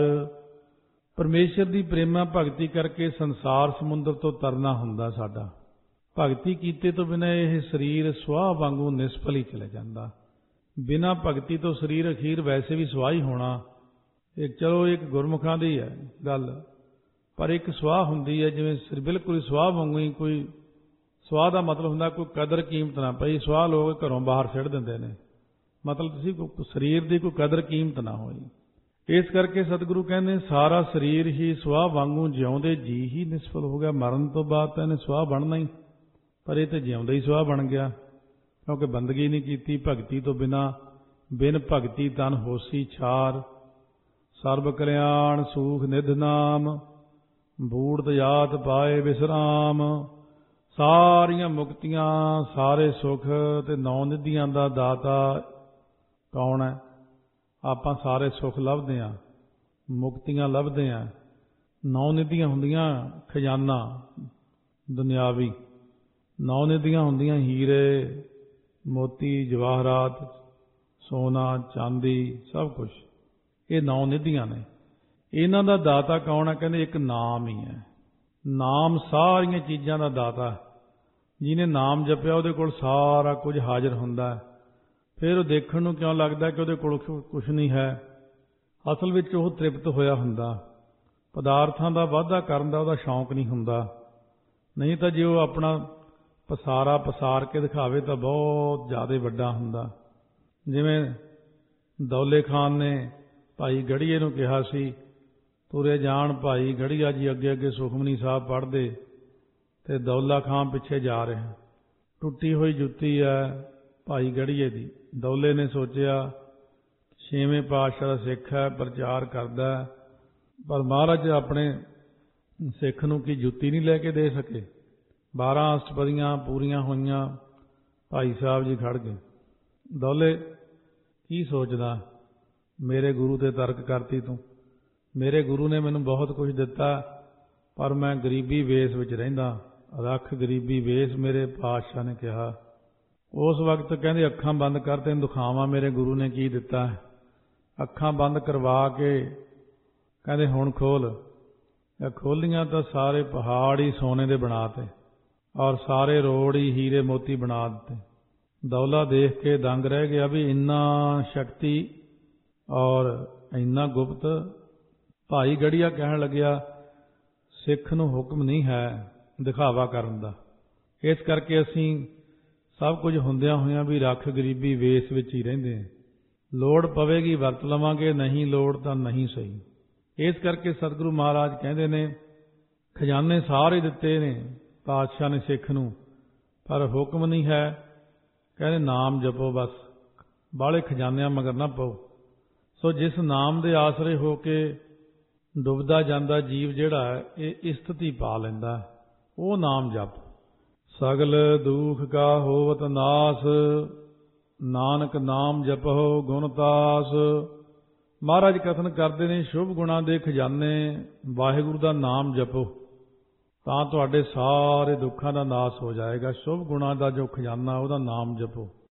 Speaker 1: ਪਰਮੇਸ਼ਰ ਦੀ ਪ੍ਰੇਮਾ ਭਗਤੀ ਕਰਕੇ ਸੰਸਾਰ ਸਮੁੰਦਰ ਤੋਂ ਤਰਨਾ ਹੁੰਦਾ ਸਾਡਾ। ਭਗਤੀ ਕੀਤੇ ਤੋਂ ਬਿਨਾਂ ਇਹ ਸਰੀਰ ਸੁਆਹ ਵਾਂਗੂ ਨਿਸਫਲ ਹੀ ਚਲੇ ਜਾਂਦਾ। ਬਿਨਾਂ ਭਗਤੀ ਤੋਂ ਸਰੀਰ ਅਖੀਰ ਵੈਸੇ ਵੀ ਸੁਆਹ ਹੀ ਹੋਣਾ। ਇੱਕ ਚਲੋ ਇੱਕ ਗੁਰਮੁਖਾਂ ਦੀ ਹੈ ਗੱਲ, ਪਰ ਇੱਕ ਸੁਆਹ ਹੁੰਦੀ ਹੈ ਜਿਵੇਂ ਬਿਲਕੁਲ ਸੁਆਹ ਵਾਂਗੂ ਹੀ। ਕੋਈ ਸੁਆਹ ਦਾ ਮਤਲਬ ਹੁੰਦਾ ਕੋਈ ਕਦਰ ਕੀਮਤ ਨਾ ਪਈ। ਸੁਆਹ ਲੋਕ ਘਰੋਂ ਬਾਹਰ ਸਿੱਟ ਦਿੰਦੇ ਨੇ, ਮਤਲਬ ਤੁਸੀਂ ਸਰੀਰ ਦੀ ਕੋਈ ਕਦਰ ਕੀਮਤ ਨਾ ਹੋਈ। ਇਸ ਕਰਕੇ ਸਤਿਗੁਰੂ ਕਹਿੰਦੇ ਸਾਰਾ ਸਰੀਰ ਹੀ ਸੁਆਹ ਵਾਂਗੂ ਜਿਉਂਦੇ ਜੀ ਹੀ ਨਿਸਫਲ ਹੋ ਗਿਆ। ਮਰਨ ਤੋਂ ਬਾਅਦ ਤਾਂ ਇਹਨੇ ਸੁਆਹ ਬਣਨਾ ਹੀ, ਪਰ ਇਹ ਤਾਂ ਜਿਉਂਦਾ ਹੀ ਸੁਆਹ ਬਣ ਗਿਆ ਕਿਉਂਕਿ ਬੰਦਗੀ ਨਹੀਂ ਕੀਤੀ ਭਗਤੀ ਤੋਂ ਬਿਨਾਂ। ਬਿਨ ਭਗਤੀ ਤਨ ਹੋਸੀ ਛਾਰ, ਸਰਬ ਕਲਿਆਣ ਸੂਖ ਨਿਧ ਨਾਮ, ਬੂੜਤ ਜਾਤ ਪਾਏ ਵਿਸਰਾਮ। ਸਾਰੀਆਂ ਮੁਕਤੀਆਂ ਸਾਰੇ ਸੁੱਖ ਤੇ ਨੌ ਨਿਧੀਆਂ ਦਾ ਦਾਤਾ ਕੌਣ ਹੈ? ਆਪਾਂ ਸਾਰੇ ਸੁੱਖ ਲੱਭਦੇ ਹਾਂ, ਮੁਕਤੀਆਂ ਲੱਭਦੇ ਹਾਂ। ਨੌ ਨਿਧੀਆਂ ਹੁੰਦੀਆਂ ਖਜ਼ਾਨਾ ਦੁਨਿਆਵੀ, ਨੌ ਨਿਧੀਆਂ ਹੁੰਦੀਆਂ ਹੀਰੇ ਮੋਤੀ ਜਵਾਹਰਾਤ ਸੋਨਾ ਚਾਂਦੀ ਸਭ ਕੁਛ। ਇਹ ਨੌ ਨਿਧੀਆਂ ਨੇ। ਇਹਨਾਂ ਦਾ ਦਾਤਾ ਕੌਣ ਹੈ? ਕਹਿੰਦੇ ਇੱਕ ਨਾਮ ਹੀ ਹੈ। ਨਾਮ ਸਾਰੀਆਂ ਚੀਜ਼ਾਂ ਦਾ ਦਾਤਾ। ਜਿਹਨੇ ਨਾਮ ਜਪਿਆ ਉਹਦੇ ਕੋਲ ਸਾਰਾ ਕੁਝ ਹਾਜ਼ਰ ਹੁੰਦਾ ਹੈ। ਫਿਰ ਉਹ ਦੇਖਣ ਨੂੰ ਕਿਉਂ ਲੱਗਦਾ ਕਿ ਉਹਦੇ ਕੋਲ ਕੁਛ ਨਹੀਂ ਹੈ? ਅਸਲ ਵਿੱਚ ਉਹ ਤ੍ਰਿਪਤ ਹੋਇਆ ਹੁੰਦਾ। ਪਦਾਰਥਾਂ ਦਾ ਵਾਧਾ ਕਰਨ ਦਾ ਉਹਦਾ ਸ਼ੌਂਕ ਨਹੀਂ ਹੁੰਦਾ। ਨਹੀਂ ਤਾਂ ਜੇ ਉਹ ਆਪਣਾ ਪਸਾਰਾ ਪਸਾਰ ਕੇ ਦਿਖਾਵੇ ਤਾਂ ਬਹੁਤ ਜ਼ਿਆਦਾ ਵੱਡਾ ਹੁੰਦਾ। ਜਿਵੇਂ ਦੌਲੇ ਖਾਨ ਨੇ ਭਾਈ ਗੜੀਏ ਨੂੰ ਕਿਹਾ ਸੀ, ਤੁਰੇ ਜਾਣ ਭਾਈ ਗੜੀਆ ਜੀ, ਅੱਗੇ ਅੱਗੇ ਸੁਖਮਨੀ ਸਾਹਿਬ ਪੜ੍ਹਦੇ ਤੇ ਦੌਲਾ ਖਾਨ ਪਿੱਛੇ ਜਾ ਰਿਹਾ। ਟੁੱਟੀ ਹੋਈ ਜੁੱਤੀ ਹੈ ਭਾਈ ਗੜੀਏ ਦੀ। ਦੌਲੇ ਨੇ ਸੋਚਿਆ ਛੇਵੇਂ ਪਾਤਸ਼ਾਹ ਦਾ ਸਿੱਖ ਹੈ, ਪ੍ਰਚਾਰ ਕਰਦਾ ਹੈ, ਪਰ ਮਹਾਰਾਜ ਆਪਣੇ ਸਿੱਖ ਨੂੰ ਕੀ ਜੁੱਤੀ ਨਹੀਂ ਲੈ ਕੇ ਦੇ ਸਕੇ। ਬਾਰਾਂ ਅਸ਼ਟਪਦੀਆਂ ਪੂਰੀਆਂ ਹੋਈਆਂ, ਭਾਈ ਸਾਹਿਬ ਜੀ ਖੜ੍ਹ ਗਏ। ਦੌਲੇ ਕੀ ਸੋਚਦਾ, ਮੇਰੇ ਗੁਰੂ ਤੇ ਤਰਕ ਕਰਤੀ ਤੂੰ। ਮੇਰੇ ਗੁਰੂ ਨੇ ਮੈਨੂੰ ਬਹੁਤ ਕੁਝ ਦਿੱਤਾ, ਪਰ ਮੈਂ ਗਰੀਬੀ ਵੇਸ ਵਿੱਚ ਰਹਿੰਦਾ। ਰੱਖ ਗਰੀਬੀ ਵੇਸ, ਮੇਰੇ ਪਾਤਸ਼ਾਹ ਨੇ ਕਿਹਾ। ਉਸ ਵਕਤ ਕਹਿੰਦੇ ਅੱਖਾਂ ਬੰਦ ਕਰ, ਤੈਨੂੰ ਦਿਖਾਵਾਂ ਮੇਰੇ ਗੁਰੂ ਨੇ ਕੀ ਦਿੱਤਾ। ਅੱਖਾਂ ਬੰਦ ਕਰਵਾ ਕੇ ਕਹਿੰਦੇ ਹੁਣ ਖੋਲ। ਖੋਲੀਆਂ ਤਾਂ ਸਾਰੇ ਪਹਾੜ ਹੀ ਸੋਨੇ ਦੇ ਬਣਾ ਤੇ, ਔਰ ਸਾਰੇ ਰੋੜ ਹੀ ਹੀਰੇ ਮੋਤੀ ਬਣਾ ਦਿੱਤੇ। ਦੌਲਾ ਦੇਖ ਕੇ ਦੰਗ ਰਹਿ ਗਿਆ ਵੀ ਇੰਨਾ ਸ਼ਕਤੀ ਔਰ ਇੰਨਾ ਗੁਪਤ। ਭਾਈ ਗੜੀਆ ਕਹਿਣ ਲੱਗਿਆ ਸਿੱਖ ਨੂੰ ਹੁਕਮ ਨਹੀਂ ਹੈ ਦਿਖਾਵਾ ਕਰਨ ਦਾ, ਇਸ ਕਰਕੇ ਅਸੀਂ ਸਭ ਕੁਝ ਹੁੰਦਿਆਂ ਹੋਇਆਂ ਵੀ ਰੱਖ ਗਰੀਬੀ ਵੇਸ ਵਿੱਚ ਹੀ ਰਹਿੰਦੇ ਹਾਂ। ਲੋੜ ਪਵੇਗੀ ਵਰਤ ਲਵਾਂਗੇ, ਨਹੀਂ ਲੋੜ ਤਾਂ ਨਹੀਂ ਸਹੀ। ਇਸ ਕਰਕੇ ਸਤਿਗੁਰੂ ਮਹਾਰਾਜ ਕਹਿੰਦੇ ਨੇ ਖਜ਼ਾਨੇ ਸਾਰੇ ਦਿੱਤੇ ਨੇ ਪਾਤਸ਼ਾਹ ਨੇ ਸਿੱਖ ਨੂੰ, ਪਰ ਹੁਕਮ ਨਹੀਂ ਹੈ। ਕਹਿੰਦੇ ਨਾਮ ਜਪੋ ਬਸ, ਬਾਹਲੇ ਖਜ਼ਾਨਿਆਂ ਮਗਰ ਨਾ ਪਾਓ। ਸੋ ਜਿਸ ਨਾਮ ਦੇ ਆਸਰੇ ਹੋ ਕੇ ਡੁੱਬਦਾ ਜਾਂਦਾ ਜੀਵ ਜਿਹੜਾ ਹੈ, ਇਹ ਸਥਿਤੀ ਪਾ ਲੈਂਦਾ, ਉਹ ਨਾਮ ਜਪ। ਸਗਲ ਦੁਖ ਕਾ ਹੋਵਤ ਨਾਸ, ਨਾਨਕ ਨਾਮ ਜਪੋ ਗੁਣ ਤਾਸ। ਮਹਾਰਾਜ ਕਥਨ ਕਰਦੇ ਨੇ ਸ਼ੁਭ ਗੁਣਾਂ ਦੇ ਖਜ਼ਾਨੇ, ਵਾਹਿਗੁਰੂ ਦਾ ਨਾਮ ਜਪੋ ਤਾਂ ਤੁਹਾਡੇ ਸਾਰੇ ਦੁੱਖਾਂ ਦਾ ਨਾਸ ਹੋ ਜਾਏਗਾ। ਸ਼ੁਭ ਗੁਣਾਂ ਦਾ ਜੋ ਖਜ਼ਾਨਾ ਉਹਦਾ ਨਾਮ ਜਪੋ।